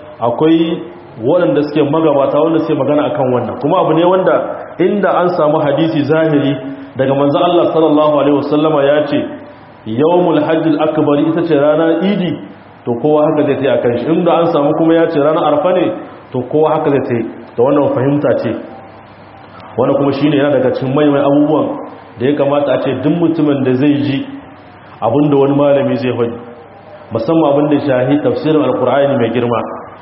akwai waɗanda suke magabata wanda suke magana akan wannan. kuma abu ne wanda inda an samu hadisi zahiri daga manzo Allah sallallahu alaihi wasallama ya ce yawmul hajjil akbar ita ce ranar idi, to kowa haka zai tayi akan shi. inda an samu kuma ya ce ranar arfa ne, to kowa haka zai tayi. to wannan fahimta ce, wannan kuma shine yana daga cikin maimai abubuwan da ya kamata a ce duk mutumin da zai ji abinda wani malami zai faɗi, musamman abinda shahi tafsirin alkur'ani mai girma,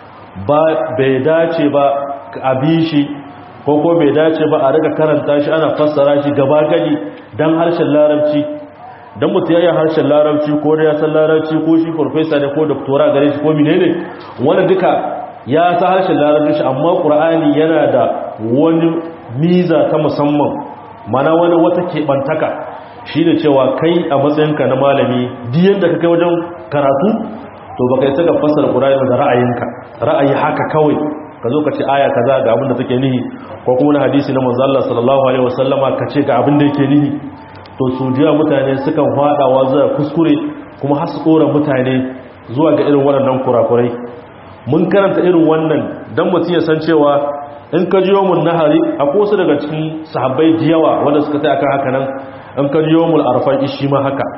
ba bai dace ba a bi shi ko ko bai dace ba a riga karanta shi ana fassara shi gaba gadi dan harshen larabci. dan mutum ya yi harshen larabci ko da ya san larabci ko shi professor ne ko doctora gare shi ko menene, wanda duka ya san harshen larabci shi, amma qur'ani yana da wani miza ta musamman, mana wani wata keɓantaka, shi da cewa kai a matsayinka na malami diyan da ka kai wajen karatu, to ba kai saka fassara ƙura'in da ra'ayinka, ra'ayi haka kawai ka zo ka ce aya kaza ga abin da take nihi, ko kuma na hadisi na manzo Allah sallallahu alaihi wasallama ka ce ga abin da yake nihi. to su jiya mutane sukan fadawa zuwa kuskure, kuma har su kora mutane zuwa ga irin waɗannan kurakurai. mun karanta irin wannan dan mutum ya san cewa in ka ji yawmul nahari akwai wasu daga cikin sahabbai da yawa wanda suka tsaya akan haka nan, in ka ji yawmul arfa shi ma haka.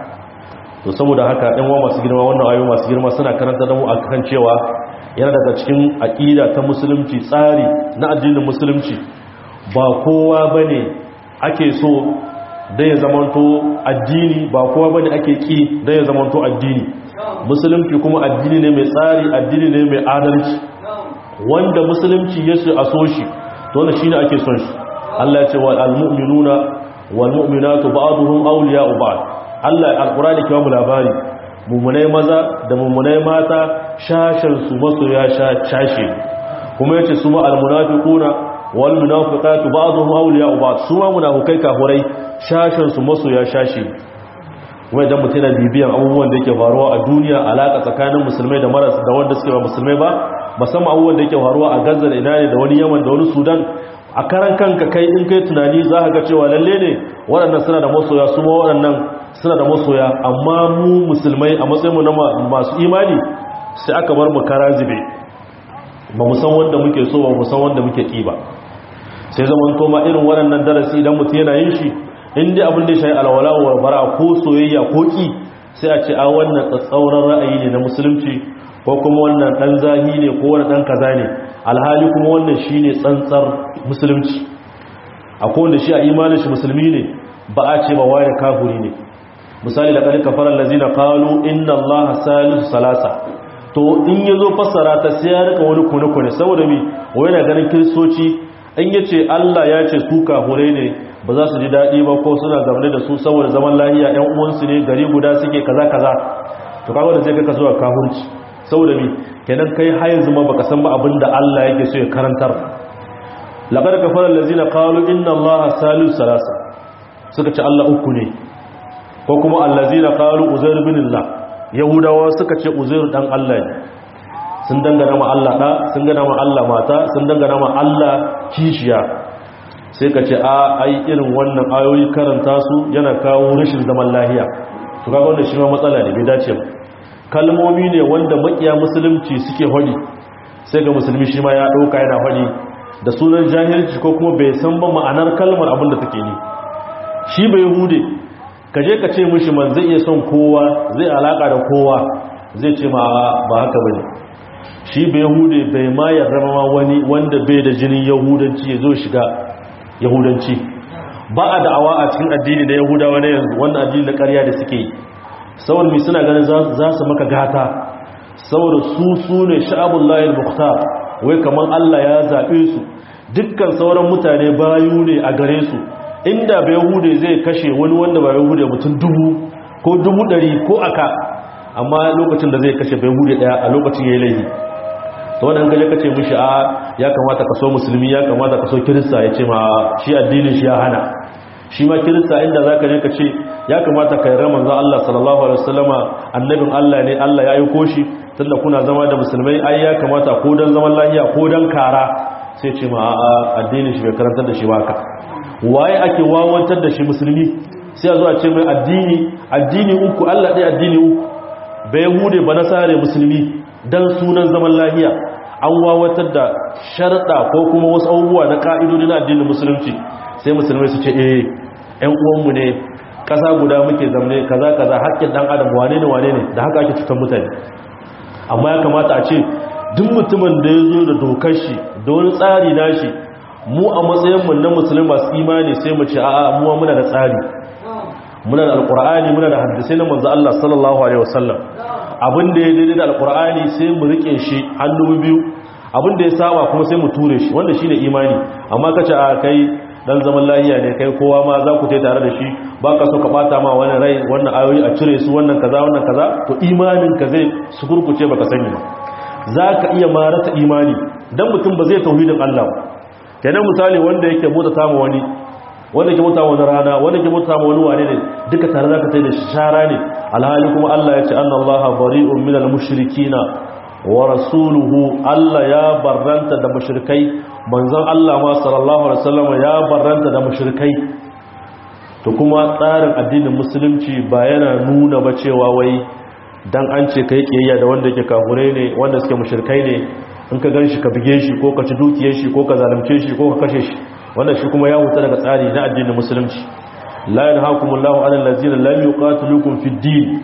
to saboda haka ɗan uwa masu girma, wannan ayoyi masu girma suna karanta da mu akan cewa yana daga cikin aqida ta musulunci, tsari na addinin musulunci, ba kowa bane ake so da ya zamanto addini, ba kowa bane ake ki da ya zamanto addini. musulunci kuma addini ne mai tsari, addini ne mai adalci, wanda musulunci ya ce a so shi, to wannan shine ake son shi. Allah ya ce wal mu'minuna wal mu'minatu ba'dhum awliya'u ba'd. Allah alqur'ani ke mu labari, mu'minai maza da mu'minai mata shashin su masoya shashe, kuma yace su ma al munafiquna wal munafiqatu ba'dhum awliya'u ba'd, su ma munafikai kafurai shashin su masoya shashe. kuma idan mutum yana bibiyan abubuwan da yake faruwa a duniya, alaka tsakanin musulmai da maras da wanda suke ba musulmai ba, musamman abubuwan da yake faruwa a Gaza da ina ne da wani Yaman da wani Sudan, a karan kanka kai in kai tunani za ka ga cewa lalle ne waɗannan suna da masoya, su ma waɗannan suna da masoya, amma mu musulmai a matsayinmu na masu imani sai aka bar mu kara zube, ba mu san wanda muke so ba mu san wanda muke ƙi ba. sai zaman koma irin waɗannan darasi idan mutum yana yin shi, inda abin da ya shayi alwala wa bara ko soyayya ko ƙi, sai a ce a wannan tsatsauran ra'ayi ne na musulunci, ko kuma wannan ɗan zahi ne ko wani ɗan kaza ne, alhali kuma wannan shi ne tsantsar musulunci. akwai wanda shi a imanin shi musulmi ne, ba a ce ba wani kafuri ne. misali da ƙarƙa farar lazina kalu inna allaha salisu salasa, to in ya zo fassara ta sai ya rika wani kone-kone, saboda mi wani na ganin kiristoci in ya ce Allah ya ce su kafurai ne ba za su ji daɗi ba, ko suna gamne da su saboda zaman lahiya ‘yan uwansu ne gari guda suke kaza-kaza, to kawo da zai kaka zuwa kafurci, saboda mi kenan kai hayan zuma baka san ba abin da Allah yake so ya karantar. laƙar kafarar lazina kalu inna Allah salisu salasa, suka ce Allah uku ne, ko kuma allazina kalu uzair binillah, yahudawa suka ce uzair dan Allah ne, sun dangana ma Allah ɗa, sun dangana ma Allah mata, sun dangana ma Allah kishiya. sai ka ce a ai irin wannan ayoyi karanta su yana kawo rashin zaman lahiya, to kaga wannan shi ma matsala ne, bai dace ba. kalmomi ne wanda makiya musulunci suke hodi, sai ga musulmi shi ma ya dauka yana hodi da sunan jahilci, ko kuma bai san ba ma'anar kalmar abin da take ni. shi bai hude ka je ka ce mishi man zai iya son kowa, zai alaka da kowa, zai ce ma ba haka bane. shi bai hude bai ma yarda ma wani wanda bai da jinin yahudanci ya zo shiga yahudanci. ba a da'awa a cikin addini da yahudawa na yanzu, wanda addini na ƙarya da suke yi, saboda mai suna ganin za su maka gata, saboda su su ne sha'abullahi al-mukhtar, wai kamar Allah ya zaɓe su, dukkan sauran mutane bayu ne a gare su. inda bai yahude zai kashe wani wanda ba yahude mutum dubu ko dubu ɗari ko aka, amma lokacin da zai kashe bai yahude ɗaya a lokacin ya yi laifi. ta wannan gaje ka ce mishi a ya kamata ka so musulmi, ya kamata ka so kirista, ya ce ma shi addinin shi ya hana. shi ma kirista inda za ka je ka ce ya kamata ka yi ramazan Allah sallallahu alaihi wasallama annabin Allah ne, Allah ya aiko shi, tunda kuna zama da musulmai ai ya kamata ko dan zaman lafiya ko dan kara, sai ce ma a addinin shi bai karantar da shi ba ka. waye ake wawantar da shi musulmi, sai a zo a ce mai addini addini uku, Allah ɗaya addini uku, bai hude ba nasare musulmi dan sunan zaman lafiya. an wawatar da sharɗa ko kuma wasu abubuwa na ka'idodi na addinin musulunci, sai musulmai su ce eh ƴan uwanmu ne, ƙasa guda muke zamne, kaza kaza, haƙƙin ɗan adam wane ne wane ne, da haka ake cutar mutane. amma ya kamata a ce duk mutumin da ya zo da dokar shi da wani tsari na shi, mu a matsayinmu na musulmi masu imani sai mu ce a'a muwa muna da tsari, muna da alƙur'ani, muna da hadisai na manzo Allah sallallahu alaihi wasallam. abin da ya daidai da alƙur'ani sai mu rike shi hannu biyu, abin da ya saba kuma sai mu ture shi, wanda shine imani. amma kace a kai dan zaman lahiya ne, kai kowa ma za ku tai tare da shi, ba ka so ka bata ma wani rai, wannan ayoyi a cire su, wannan kaza wannan kaza, to imanin ka zai sukurkuce baka sani ba. za ka iya ma rasa imani dan mutum ba zai tauhidin Allah ba. kenan misali wanda yake mota ta ma wani, wanda ke mota wani rana, wanda ke mota ma wani wane ne, duka tare za ka tai da shara ne, alhali kuma Allah ya ce anna Allah bari'un minal mushrikina wa rasuluhu, Allah ya barranta da mushrikai, manzon Allah ma sallallahu alaihi wasallam ya barranta da mushrikai. to kuma tsarin addinin musulunci ba yana nuna ba cewa wai dan an ce kai kiyayya da wanda yake kafurai ne, wanda suke mushrikai ne, in ka ganshi ka bige shi ko ka ci dukiyar shi ko ka zalunce shi ko ka kashe shi, wannan shi kuma ya huta daga tsari na addinin musulunci. la yanhaakumullahu 'anil ladzina lam yuqatilukum fid din,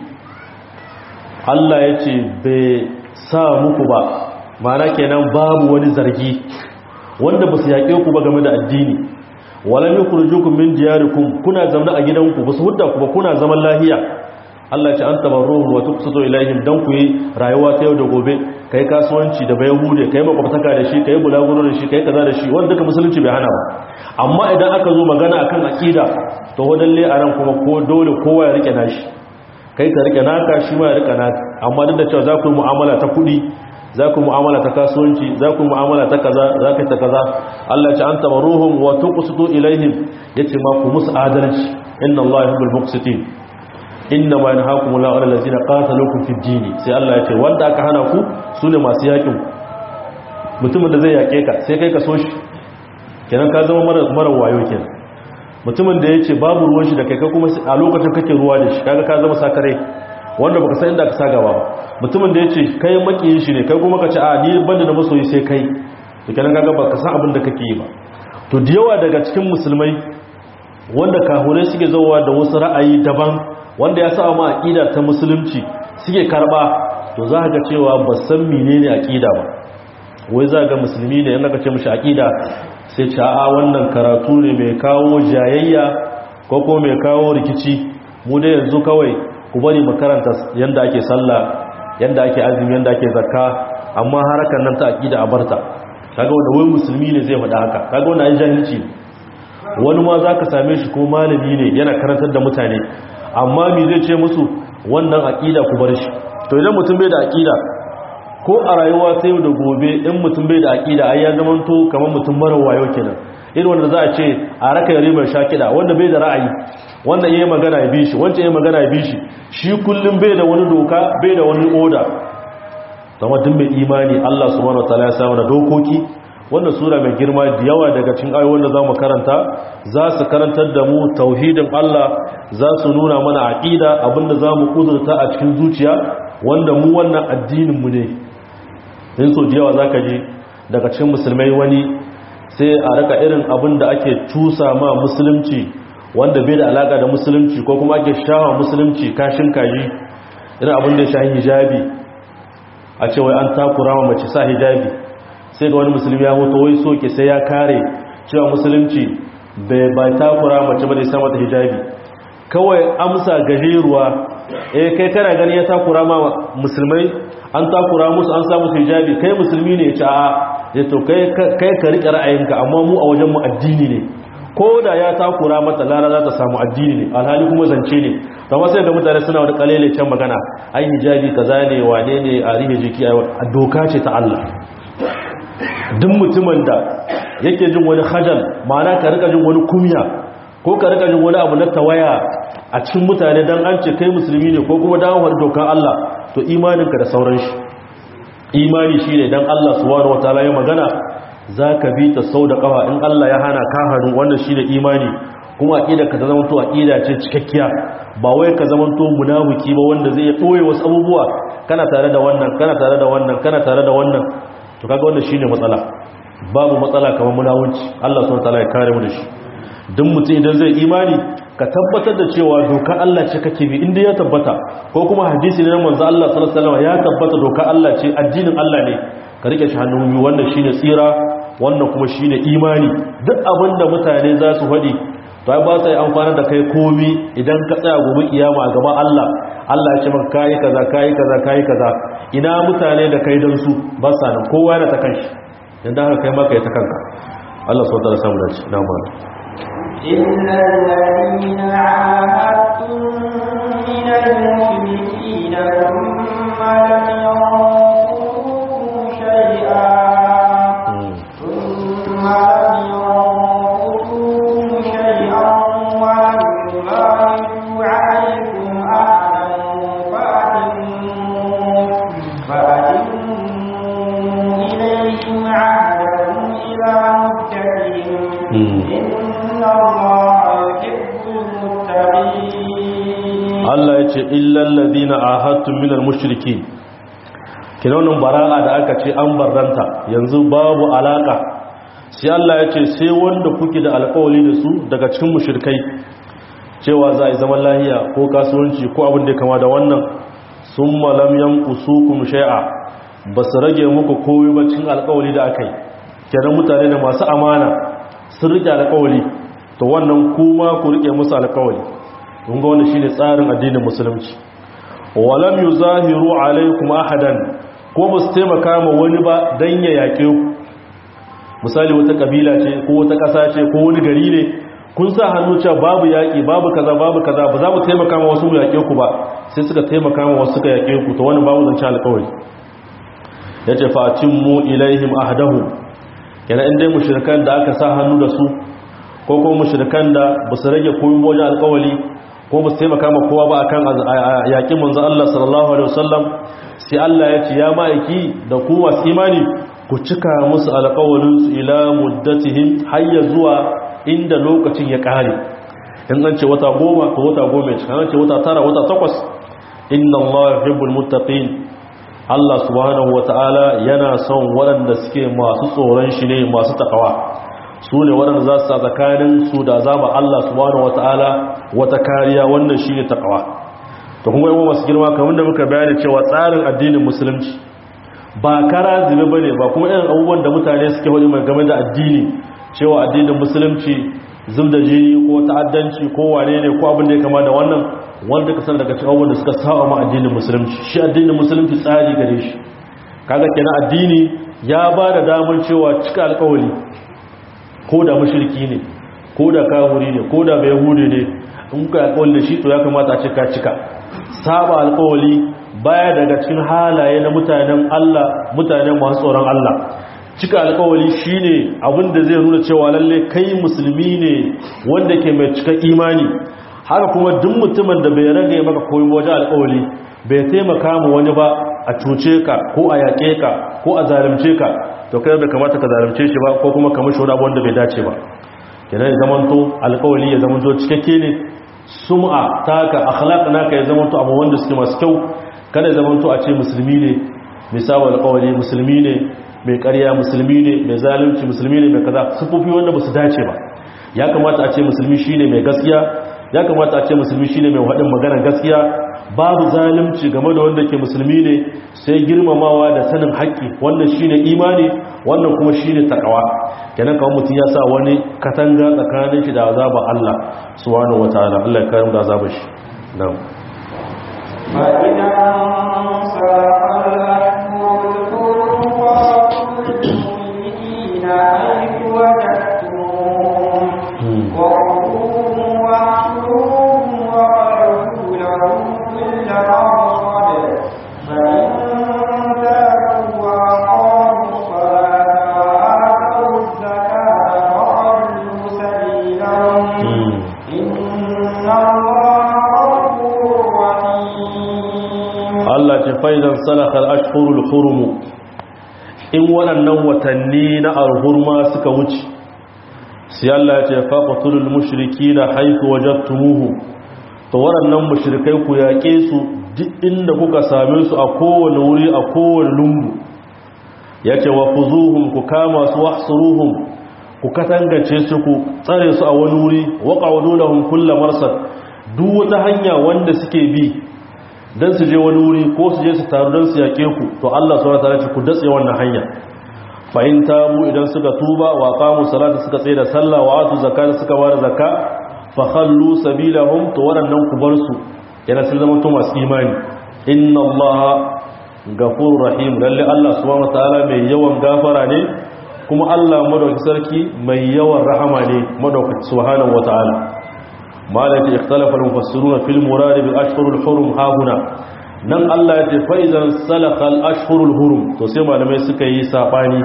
Allah yace bai sa muku ba, ma'ana kenan babu wani zargi wanda ba su yaƙe ku ba game da addini. walam yukhrijukum min diyarikum, kuna zaune a gidanku ba su hudda ku ba, kuna zaman lahiya. Allah ya ce an tabarruhum wa tuqsitu ilaihim, dan ku yi rayuwa ta yau da gobe, kai kasuwanci da bai hude, kai makwabtaka da shi, kai bulaguro da shi, kai kaza da shi, wanda duka musulunci bai hana ba. amma idan aka zo magana akan aqida, to wadalle a ran kuma ko dole kowa ya rike nashi, kai ka rike naka, shi ma ya rike naka. amma duk da cewa za ku yi mu'amala ta kudi, za ku mu'amala ta kasuwanci, za ku mu'amala ta kaza, za ka ta kaza. Allah ya ce an tabarruhum wa tuqsitu ilaihim, yace ma ku musu adalci, inna Allah yuhibbul muqsitin, inna ma yanhaakumullahu 'anil ladzina qataluukum fid din. sai Allah ya ce wanda aka hana ku sune masu yakin. mutumin da zai yake ka sai kai ka so shi, kenan ka zama mara mara wayo kenan. mutumin da yace babu ruwan shi da kai ka kuma a lokacin kake ruwa da shi kaga ka zama sakare wanda baka san inda ka sa gaba mutumin da yace kai makiyin shi ne kai kuma ka ce a ni banda da masoyi sai kai to kenan kaga baka san abin da kake yi ba to da yawa daga cikin musulmai wanda kahure suke zauwa da wasu ra'ayi daban wanda ya sa ma aqida ta musulunci suke karba to za ka ga cewa ba san menene aqida ba wai za ga musulmi ne yana kace mishi aqida sai ce a wannan karatu ne mai kawo jayayya ko ko mai kawo rikici mu dai yanzu kawai ku bari mu karanta yanda ake sallah yanda ake azumi yanda ake zakka amma harakan nan ta aqida a barta kaga wanda wai musulmi ne zai faɗa haka kaga wannan ai jahilci wani ma zaka same shi ko malami ne yana karantar da mutane amma me zai ce musu wannan aqida ku bar shi to idan mutum bai da aqida ko a rayuwa ta yau da gobe in mutum bai da aqida ai ya zamanto kamar mutum mara wayo kenan irin wanda za a ce a raka yare mai shakida wanda bai da ra'ayi wanda yayi magana ya bi shi wanda yayi magana ya bi shi shi kullum bai da wani doka bai da wani oda kuma duk mai imani Allah subhanahu wataala ya samu da dokoki wannan sura mai girma da yawa daga cikin ayoyin da zamu karanta za su karantar da mu tauhidin Allah za su nuna mana aqida abinda zamu kudurta a cikin zuciya wanda mu wannan addinin mu ne in so da yawa zaka ji daga cikin musulmai wani sai a raka irin abinda ake cusa ma musulunci wanda bai da alaka da musulunci ko kuma ake shawa musulunci kashin kaji irin abinda ya shahi hijabi a ce wai an takura wa mace sa hijabi sai ga wani musulmi ya hoto wai soke sai ya kare cewa musulunci bai bai takura mace ba da ya mata hijabi kawai amsa gajeruwa eh kai kana gani ya takura ma musulmai an takura musu an sa musu hijabi kai musulmi ne ya ce a ya to kai kai ka rike ra'ayinka amma mu a wajen mu addini ne ko da ya takura mata lara za ta samu addini ne alhali kuma zance ne kamar sai ga mutane suna wani kalele can magana ai hijabi kaza ne wane ne a rihe jiki a doka ce ta Allah duk mutumin da yake jin wani hajal ma'ana ka rika jin wani kumya ko ka rika jin wani abu na tawaya a cikin mutane dan an ce kai musulmi ne ko kuma dan wani dokan Allah to imaninka da sauran shi imani shine dan Allah subhanahu wataala ya magana zaka bi ta sau da kafa in Allah ya hana ka haru wannan shine imani kuma aqida ka zama to aqida ce cikakkiya ba wai ka zama to munafiki ba wanda zai boye wasu abubuwa kana tare da wannan kana tare da wannan kana tare da wannan to kaga wannan shine matsala babu matsala kamar munawunci Allah subhanahu wataala ya kare mu da shi duk mutum idan zai imani ka tabbatar da cewa doka Allah ce kake bi inda ya tabbata ko kuma hadisi ne na manzo Allah sallallahu alaihi wasallam ya tabbata doka Allah ce addinin Allah ne ka rike shi hannun biyu wannan shine tsira wannan kuma shine imani duk abinda mutane za su faɗi to ai ba sai amfana da kai komi idan ka tsaya gobe kiyama a gaban Allah Allah ya ce maka kai kaza kai kaza kai kaza ina mutane da kai dan su ba sa nan kowa yana ta kanshi dan haka kai maka ya ta kanka Allah subhanahu wa ta'ala samu dace na mu إلا الذين عاهدتم من المشركين ثم لم ينقضوكم شيئا ثم لم ينقضوكم شيئا ولم يظاهروا عليكم أحدا فأتموا فأتموا إليهم عهدهم إلى مدتهم Allah ya ce illal ladina ahadtum minal mushrikeen kinonin bara'a da aka ce an barranta yanzu babu alaka sai Allah ya ce sai wanda kuke da alƙawari da su daga cikin mushrikai cewa za a yi zaman lahiya ko kasuwanci ko abin da ya kama da wannan summa lam yanqusukum shay'a basu rage muku komai ba cikin alƙawari da aka yi kenan mutane da masu amana sun rike alƙawari to wannan kuma ku rike musu alƙawari kun ga wannan shine tsarin addinin musulunci walam yuzahiru alaikum ahadan ko ba su taimaka ma wani ba dan ya yake ku misali wata kabila ce ko wata ƙasa ce ko wani gari ne kun sa hannu cewa babu yaki babu kaza babu kaza ba za mu taimaka ma wasu mu yake ku ba sai suka taimaka ma wasu suka yake ku to wannan babu zance alƙawari yace fa atimmu ilaihim ahdahu kenan indai mushrikan da aka sa hannu da su ko kuma mushrikan da ba su rage koyon wajen alƙawali ko ba su taimaka ma kowa ba akan yaƙin manzo Allah sallallahu alaihi wasallam sai Allah ya ce ya ma'aiki da ku masu imani ku cika musu alƙawalin su ila muddatihim hayya zuwa inda lokacin ya ƙare in an ce wata goma to wata goma ya cika, an ce wata tara wata takwas. Inna Allah yuhibbul muttaqin, Allah subhanahu wata'ala yana son waɗanda suke masu tsoron shi ne, masu takawa. Su ne waɗanda za su sa tsakanin su da azaba Allah subhanahu wata'ala wata kariya, wannan shi ne takawa. To kuma yawan masu girma kamar da muka bayani cewa tsarin addinin musulunci ba kara zube bane, ba kuma irin abubuwan da mutane suke hudu mai game da addini cewa addinin musulunci zub da jini ko ta'addanci ko wane ne ko abin da ya kama da wannan, wanda ka san daga cikin abubuwan da suka saba ma addinin musulunci. Shi addinin musulunci tsari gare shi, kaga kenan addini ya ba da damar cewa cika alƙawari ko da mushriki ne ko da kafiri ne ko da bayahudi ne, in ka alƙawari da shi to ya kamata a cika cika. Saba alƙawari baya daga cikin halaye na mutanen Allah, mutanen masu tsoron Allah. Cika alƙawari shine abin da zai nuna cewa lalle kai musulmi ne wanda ke mai cika imani. Haka kuma duk mutumin da bai rage maka koyi wajen alƙawari, bai taimaka mu wani ba a cuce ka ko a yaƙe ka ko a zalunce ka, to kai bai kamata ka zalunce shi ba ko kuma ka mishi wani abu wanda bai dace ba. Kenan ya zamanto alƙawari ya zamanto cikakke ne, sum'a taka akhlaq naka ya zamanto abu wanda suke masu kyau. Kada ya zamanto a ce musulmi ne mai saba alƙawari, musulmi ne mai ƙarya, musulmi ne mai zalunci, musulmi ne mai kaza, sufofi wanda ba su dace ba. Ya kamata a ce musulmi shine mai gaskiya, ya kamata a ce musulmi shine mai haɗin maganar gaskiya, babu zalunci game da wanda ke musulmi ne, sai girmamawa da sanin haƙƙi. Wannan shine imani, wannan kuma shine takawa. Kenan kawai mutum ya sa wani katanga tsakanin shi da azabar Allah subhanahu wataala. Allah ya kare mu da azabar shi. Na'am. فإذا انسلخ الأشهر الحرم فاقتلوا المشركين حيث وجدتموهم وخذوهم واحصروهم واقعدوا لهم كل مرصد، فإن تابوا وأقاموا الصلاة وآتوا الزكاة فخلوا سبيلهم، إن الله Allah ce faizan salakal ashhurul hurum, in waɗannan watanni na alhurma suka wuce sai Allah ya ce faqtulul mushrikeena haythu wajadtumuhu, to waɗannan mushrikai ku yaƙe su duk inda kuka same su a kowane wuri a kowane lungu. Yace wa khuzuhum, ku kama su, wahsuruhum, ku katangace su, ku tsare su a wani wuri, waqa'udu lahum kullu marsad, duk wata hanya wanda suke bi dan su je wani wuri ko su je su taru dan su yake ku, to Allah subhanahu wataala ce ku datse wannan hanya. Fa in tabu, idan suka tuba, wa qamu salata, suka tsaya da sallah, wa atu zakata, suka bada zakka, fa khallu sabilahum, to waɗannan ku bar su, yana sun zama to masu imani. Inna Allaha ghafurur rahim, lalle Allah subhanahu wataala mai yawan gafara ne, kuma Allah madaukakin sarki mai yawan rahama ne madaukakin subhanahu wataala. malaka ikhtalafa al-mufassiruna fil murad bil ashhur al-hurum ha huna, nan Allah ya ce fa idan salakha al-ashhur al-hurum, to sai malamai suka yi sabani.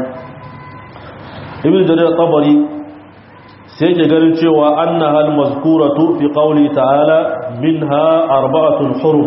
Ibn Jarir Tabari sai ke ganin cewa annaha al-mazkuratu fi qawli ta'ala minha arba'atun hurum,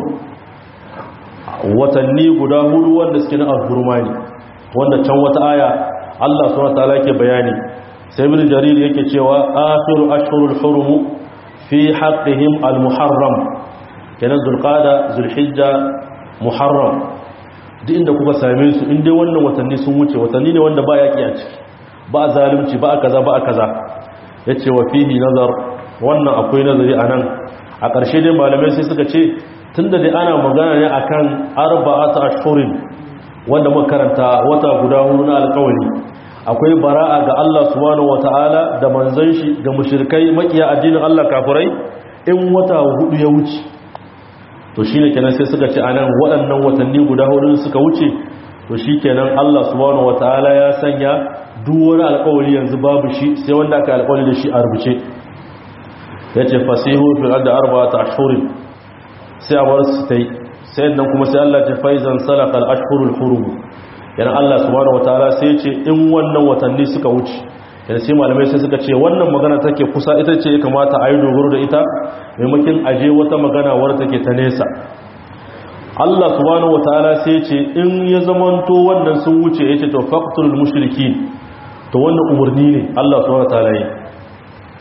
watanni guda hudu wanda suke na al-hurmani, wanda can wata aya Allah subhanahu wa ta'ala yake bayani. Sai Ibn Jarir yake cewa akhiru ashhurul hurum fi haqqihim al-muharram, kenan zulqada, zulhijja, muharram, duk inda kuka same su inda wannan watanni sun wuce, watanni ne wanda ba yaki a ciki, ba zalunci, ba kaza ba kaza. Yace wa fihi nazar, wannan akwai nazari anan. A ƙarshe dai malamai sai suka ce tunda dai ana magana ne akan arba'atu ashhurin, wanda muka karanta wata guda hudu na alƙawari, akwai bara'a ga Allah subhanahu wataala da manzon shi ga mushrikai makiya addinin Allah kafirai in wata hudu ya wuce. To shine kenan sai suka ce anan waɗannan watanni guda hudu suka wuce, to shikenan Allah subhanahu wataala ya sanya duk wani alƙawari yanzu babu shi, sai wanda aka alƙawari da shi a rubuce. Yace fasihu fil ardi arba'atu ashhurin, sai a bar su tai, sai nan kuma sai Allah ya faizan salakal ashhurul hurum, yana Allah subhanahu wataala sai ya ce in wannan watanni suka wuce. Yana sai malamai sai suka ce wannan magana take kusa, ita ce ya kamata a yi dogaro da ita maimakon aje wata magana wadda take ta nesa. Allah subhanahu wataala sai ya ce in ya zamanto wannan sun wuce, yace to faqtul mushrikin, to wannan umurni ne Allah subhanahu wataala yi.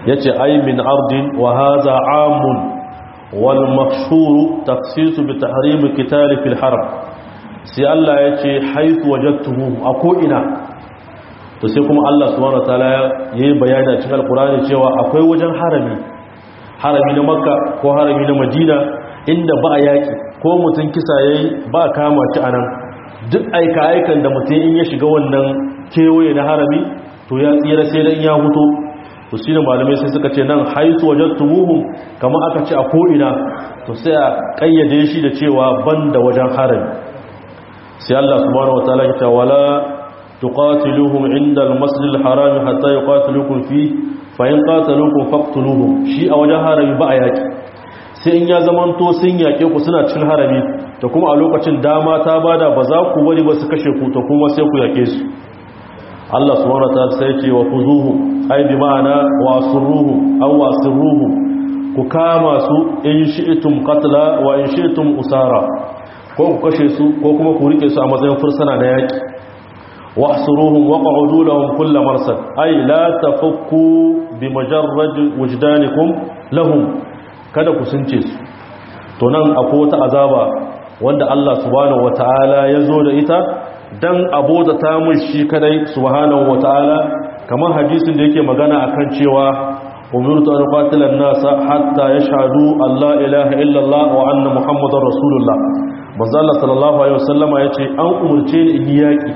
yace ay min ardin wa hadha amun wal mashhur tafsis bi tahrim qital fil haram sai Allah yace haythu wajadtuhu a ko ina to sai kuma Allah subhanahu wataala yayi bayani a cikin alqur'ani cewa akwai wajen harami harami na makka ko harami na madina inda ba a yaki ko mutun kisa yayi ba kama shi anan duk aika aikan da mutun in ya shiga wannan kewaye na harami to ya tsira sai dan ya huto to shi ne malamai sai suka ce nan haitu wajadtumuhum kamar aka ce a ko ina to sai a kayyade shi da cewa banda wajen harami sai Allah subhanahu wataala ya ce wala tuqatiluhum inda al-masjid al-haram hatta yuqatilukum fi fa in qataluukum faqtuluhum shi a wajen harami ba a yaki sai in ya zamanto sun yake ku suna cikin harami to kuma a lokacin dama ta bada ba za ku bari ba su kashe ku to kuma sai ku yake su Allah subhanahu wa ta'ala sai ce wa khuzuhu ai bi ma'ana wa asruhu aw asruhu ku kama su in shi'tum qatla wa in shi'tum usara ko ku kashe su ko kuma ku rike su a matsayin fursana na yaki wa asruhum wa qa'udu lahum kull marsad ai la tafakku bi mujarrad wujdanikum lahum kada ku sunce su to nan akwai wata azaba wanda Allah subhanahu wa ta'ala ya zo da ita dan abota ta mun shi kadai subhanahu wataala kamar hadisin da yake magana akan cewa umirtu an qatila an-nasa hatta yashhadu an la ilaha illa Allah wa anna muhammadar rasulullah manzo Allah sallallahu alaihi wasallama yace an umurce ni in yaki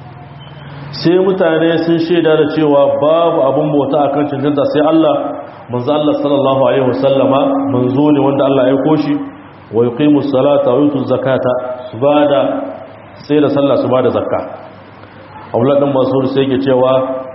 sai mutane sun shaida da cewa babu abun bauta akan cancanta sai Allah manzo Allah sallallahu alaihi wasallama manzo ne wanda Allah ya aiko shi wa yuqimus salata wa yutuz zakata subada sai da sallah su ba da zakka auladin masur sai ke cewa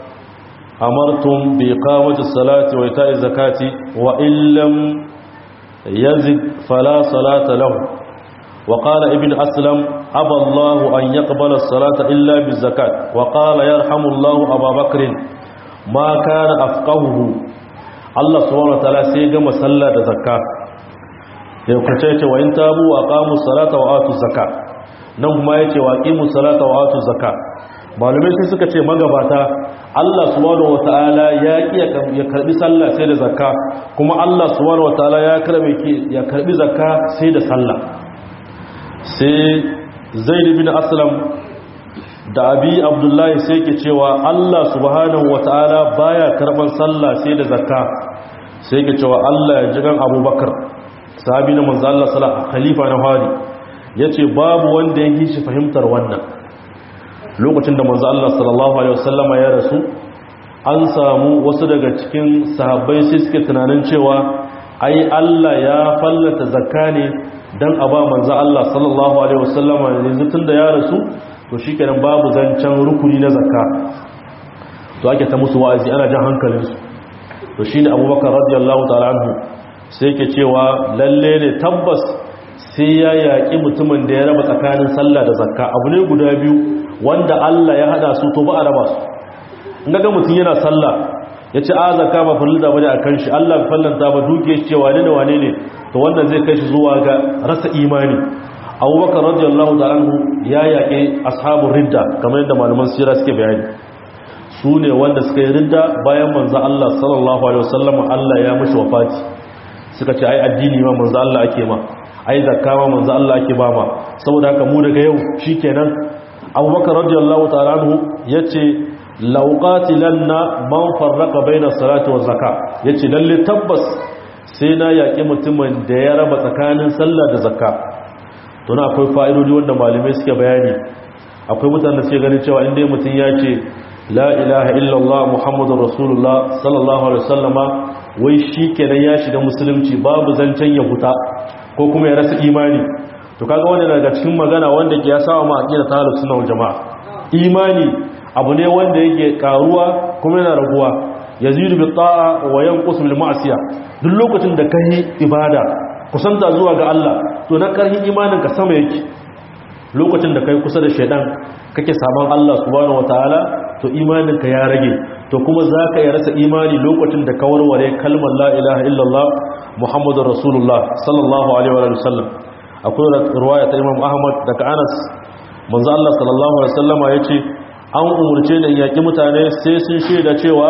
amartum bi iqamati salati wa ita'i zakati wa illam yazid fala salata lahu wa qala ibn aslam aba Allah an yaqbala as-salata illa bi zakat wa qala yarhamu Allah Abu Bakr ma kana afqahu Allah subhanahu wa ta'ala sai ga masalla da zakka sai kace ce wa in tabu wa aqamu salata wa atu zakat nan kuma yace waqimu salata wa atu zakka malumai sai suka ce magabata Allah subhanahu wataala ya ki ya karbi sallah sai da zakka kuma Allah subhanahu wataala ya karbe ki ya karbi zakka sai da sallah sai Zaid bin Aslam da Abi Abdullahi sai ke cewa Allah subhanahu wataala baya karban sallah sai da zakka sai ke cewa Allah ya jigan Abubakar sahabi na manzo Allah sallallahu alaihi khalifa na fari ya ce babu wanda ya yi shi fahimtar wannan lokacin da manzo Allah sallallahu alaihi wasallama ya rasu an samu wasu daga cikin sahabbai sai suke tunanin cewa ai Allah ya fallata zakka ne dan a ba manzo Allah sallallahu alaihi wasallama yanzu tunda ya rasu to shikenan babu zancen rukuni na zakka to ake ta musu wa'azi ana jan hankalinsu to shine Abubakar radiyallahu ta'ala anhu sai yake cewa lalle ne tabbas sai ya yaƙi mutumin da ya raba tsakanin sallah da zakka abu ne guda biyu wanda Allah ya hada su to ba a raba su in ga mutum yana sallah ya ce a zakka ba farilla bane a kan shi Allah bai fallanta ba duke shi cewa ne da wane ne to wannan zai kai shi zuwa ga rasa imani Abubakar radiyallahu ta'ala anhu ya yaƙi ashabul ridda kamar yadda malaman sira suke bayani su ne wanda suka yi ridda bayan manzo Allah sallallahu alaihi wasallam Allah ya mishi wafati suka ce ai addini ma manzo Allah ake ma ai zakka ma manzo Allah ake ba ma saboda haka mu daga yau shikenan Abubakar radiyallahu ta'ala anhu yace law qatilanna man farraqa baina salati wa zakka yace lalle tabbas sai na yaki mutumin da ya raba tsakanin sallah da zakka to na akwai fa'idodi wanda malamai suke bayani akwai mutanen da suke ganin cewa inda mutum ya ce la ilaha illallah muhammadur rasulullah sallallahu alaihi wasallama wai shikenan ya shiga musulunci babu zancen ya huta ko kuma ya rasa imani to kaga wannan daga cikin magana wanda ke ya sawa ma aqida ta ahlus sunna wal jamaa imani abu ne wanda yake karuwa kuma yana raguwa yazidu bi ta'a wa yanqusu bil ma'siyah duk lokacin da kai ibada kusanta zuwa ga Allah to na karhin imanin ka sama yake lokacin da kai kusa da shaydan kake saban Allah subhanahu wataala to imanin ka ya rage to kuma zaka yi rasa imani lokacin da ka warware kalmar la ilaha illallah muhammadur rasulullah sallallahu alaihi wa sallam akwai riwaya ta Imam Ahmad daga Anas manzo Allah sallallahu alaihi wasallama yace an umurce da yaki mutane sai sun shaida cewa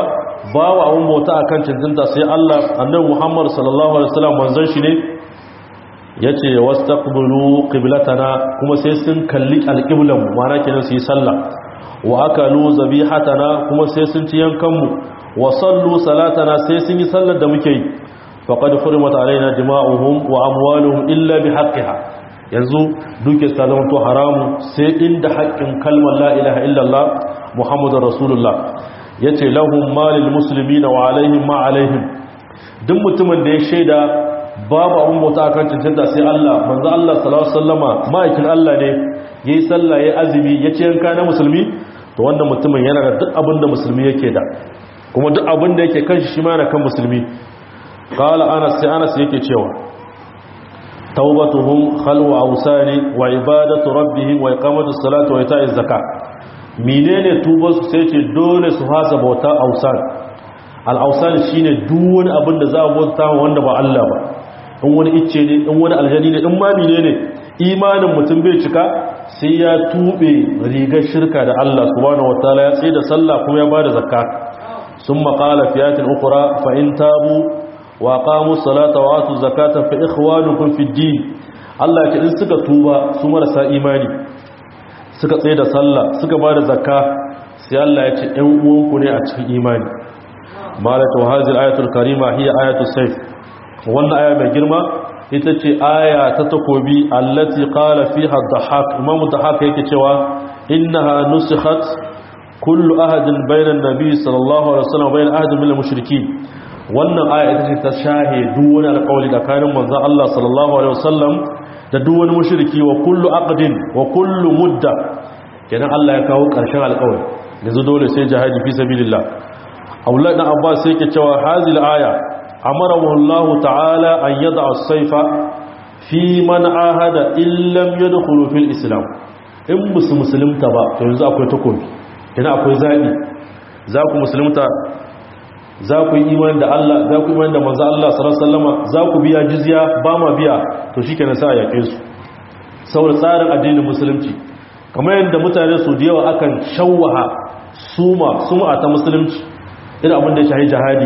babu abun bauta akan cancanta sai Allah. Annabi Muhammad sallallahu alaihi wasallam manzon shi ne, yace wastaqbilu qiblatana, kuma sai sun kalli alqiblan mu, ma'ana kenan su yi sallah. Wa akalu zabihatana, kuma sai sun ci yankan mu. Wa sallu salatana, sai sun yi sallar da muke yi. Faqad hurimat alaina dima'uhum wa amwaluhum illa bihaqqiha, yanzu duke ta zama to haramu sai inda haƙƙin kalmar la ilaha illallah muhammadur rasulullah. Yace lahum malil muslimina wa alaihim ma alaihim, duk mutumin da ya shaida babu abun bauta akan cancanta sai Allah, manzo Allah sallallahu alaihi wasallama ma'aikin Allah ne, yayi sallah yayi azumi yace yanka na musulmi, to wannan mutumin yana da duk abin da musulmi yake da, kuma duk abin da yake kan shi ma yana kan musulmi. Qala Anas, sai Anas yake cewa taubatuhum khalwa awsani wa ibadatu rabbihim wa iqamatu salati wa ita'iz zakat. Menene tubar su? sai ce dole su hasa bauta awsan. Al awsan shine duk wani abin da za a bauta wanda ba Allah ba, in wani icce ne, in wani aljani ne, in ma menene, imanin mutum bai cika sai ya tube rigar shirka da Allah subhanahu wataala, ya tsaye da sallah kuma ya bada zakka. Summa qala fi ayatin ukhra fa in tabu wa qamu salata wa atu zakata fa ikhwanukum fi din. Allah ce in suka tuba su marasa imani suka tsaye da sallah suka bada zakka, sai Allah ya ce ɗan uwanku ne a cikin imani. malatu hadhihi ayatul karima hiya ayatus sayf, wannan aya mai girma ita ce aya ta takobi allati qala fiha ad-dhahhak. Imam ad-dhahhak yake cewa innaha nusikhat kullu ahadin bainan nabi sallallahu alaihi wasallam bain ahadin min al-mushrikeen. Wannan aya ita ce ta shahe duk wani alƙawari tsakanin manzon Allah sallallahu alaihi wasallam da duk wani mushriki, wa kullu aqdin wa kullu mudda. Kenan Allah ya kawo ƙarshen alƙawari, yanzu dole sai jihadi fi sabilillah. Abdullah ibn Abbas yake cewa hazil aya amarahu Allah ta'ala an yad'a as-sayfa fi man ahada illam yadkhulu fil islam. In musu musulunta ba to yanzu akwai takobi, kenan akwai zabi, za ku musulunta, za ku yi imani da Allah, za ku yi imani da manzo Allah sallallahu alaihi wasallama, za ku biya jizya, ba ma biya, to shikenan sai a yake su saboda tsarin addinin musulunci. Kamar yadda mutane su da yawa akan shawwaha suma suma ta musulunci, irin abin da ya shahi jihadi,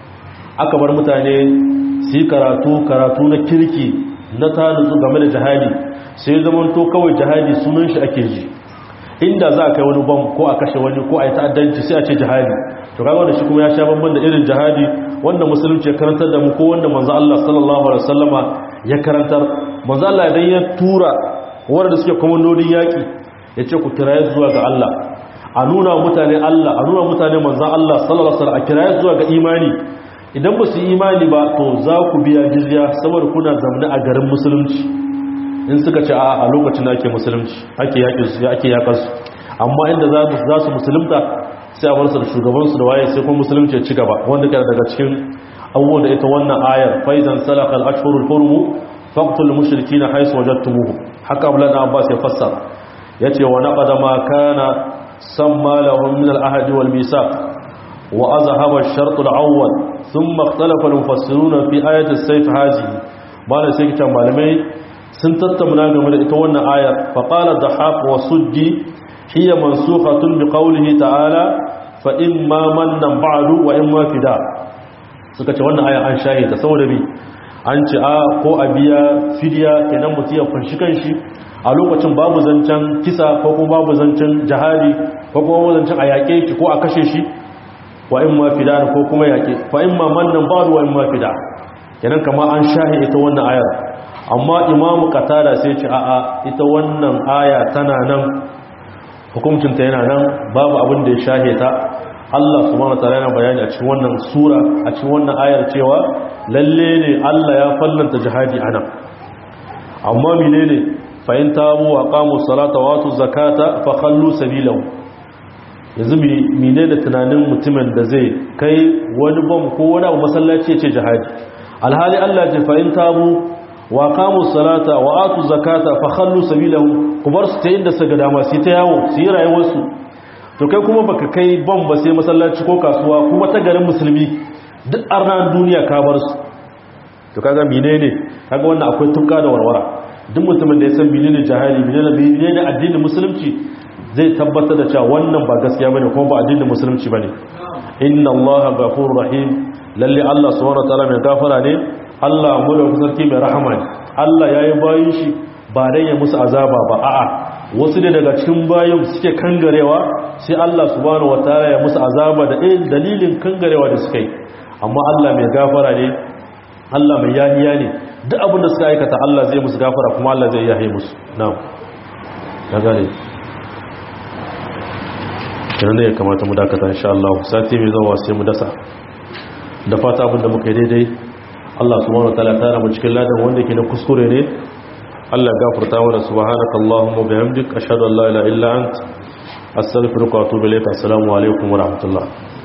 aka bar mutane su yi karatu karatu na kirki na tanuzu game da jihadi, sai zaman to kawai jihadi sunan shi ake ji. Inda za a kai wani bam ko a kashe wani ko a yi ta'addanci sai a ce jihadi, to kaga wanda shi kuma ya sha bamban da irin jihadi wanda musulunci ya karantar da mu, ko wanda manzo Allah sallallahu alaihi wasallama ya karantar. Manzo Allah idan ya tura wanda suke komandodin yaki, ya ce ku kiraye zuwa ga Allah, a nuna mutane Allah, a nuna mutane manzo Allah sallallahu alaihi wasallam, a kiraye zuwa ga imani. Idan ba su yi imani ba to za ku biya jizya saboda kuna zamne a garin musulunci. In suka ce a lokacin da ake musulunci ake yakin su ake yakar su, amma inda za su musulunta sai a bar su da shugabansu da waye, sai kuma musulunci ya ci gaba. Wanda kana daga cikin abubuwan da ita wannan ayar faizan salaka al-ashhurul hurum faqtul mushrikeena haythu wajadtumuhum, haka Abdullah ibn Abbas ya fassara, yace wa naqada ma kana samma lahum min al-ahd wal misaq wa azhaba ash-shart al-awwal thumma ikhtalafa al-mufassiruna fi ayati as-sayf hadhihi. bala sai kitan malamai sun tattauna game da ita wannan ayar. fa qala dhahab wa suddi hiya mansukhatun bi qawlihi ta'ala fa imma mannan ba'du wa imma fida. suka ce wannan aya an shahe ta saboda bi an ce a ko a biya fidiya, kenan mutum ya fanshi kanshi a lokacin babu zancen kisa ko kuma babu zancen jihadi ko kuma babu zancen a yaƙe shi ko a kashe shi, wa imma fida ko kuma yaƙe. fa imma mannan ba'du wa imma fida, kenan kama an shahe ita wannan ayar. Amma imamu qatada sai ce a'a ita wannan aya tana nan, hukuncinta yana nan, babu abin da ya shahe ta. Allah subhanahu wataala yana bayani a cikin wannan sura, a cikin wannan ayar cewa lalle ne Allah ya fallanta jihadi anan. Amma menene fa in tabu wa qamu salata wa atu zakata fa khallu sabilahu. Yanzu menene tunanin mutumin da zai kai wani bam ko wani abu masallaci ya ce jihadi, alhali Allah ya ce fa in tabu wa qamu salata wa atu zakata fa khallu sabilahum, ku bar su ta inda suka dama su ta yawo su yi rayuwar su. To kai kuma baka kai ban ba sai masallaci ko kasuwa kuma ta garin musulmi, duk arnan duniya ka bar su. To kaga menene, kaga wannan akwai tuka da warwara. Duk mutumin da ya san menene jihadi, menene menene addinin musulunci, zai tabbatar da cewa wannan ba gaskiya bane kuma ba addinin musulunci bane. inna allaha ghafurur rahim lalle Allah subhanahu wataala mai gafara ne Allah mulkin sarki mai rahama ne Allah yayi bayin shi ba dan ya musu azaba ba a'a wasu ne daga cikin bayin suke kangarewa sai Allah subhanahu wataala ya musu azaba da dalilin kangarewa da suka yi amma Allah mai gafara ne Allah mai yahiya ne duk abin da suka aikata Allah zai musu gafara kuma Allah zai yahe musu na'am daga ne kenan ne ya kamata mu dakata insha Allah sati mai zuwa sai mu dasa da fata abin da muka yi daidai Allah subhanahu wataala ya tara mu cikin ladan wanda yake na kuskure ne Allah gafarta wa subhanakallahumma bihamdik ashhadu an la ilaha illa ant astaghfiruka wa atubu ilayk assalamu alaikum wa rahmatullah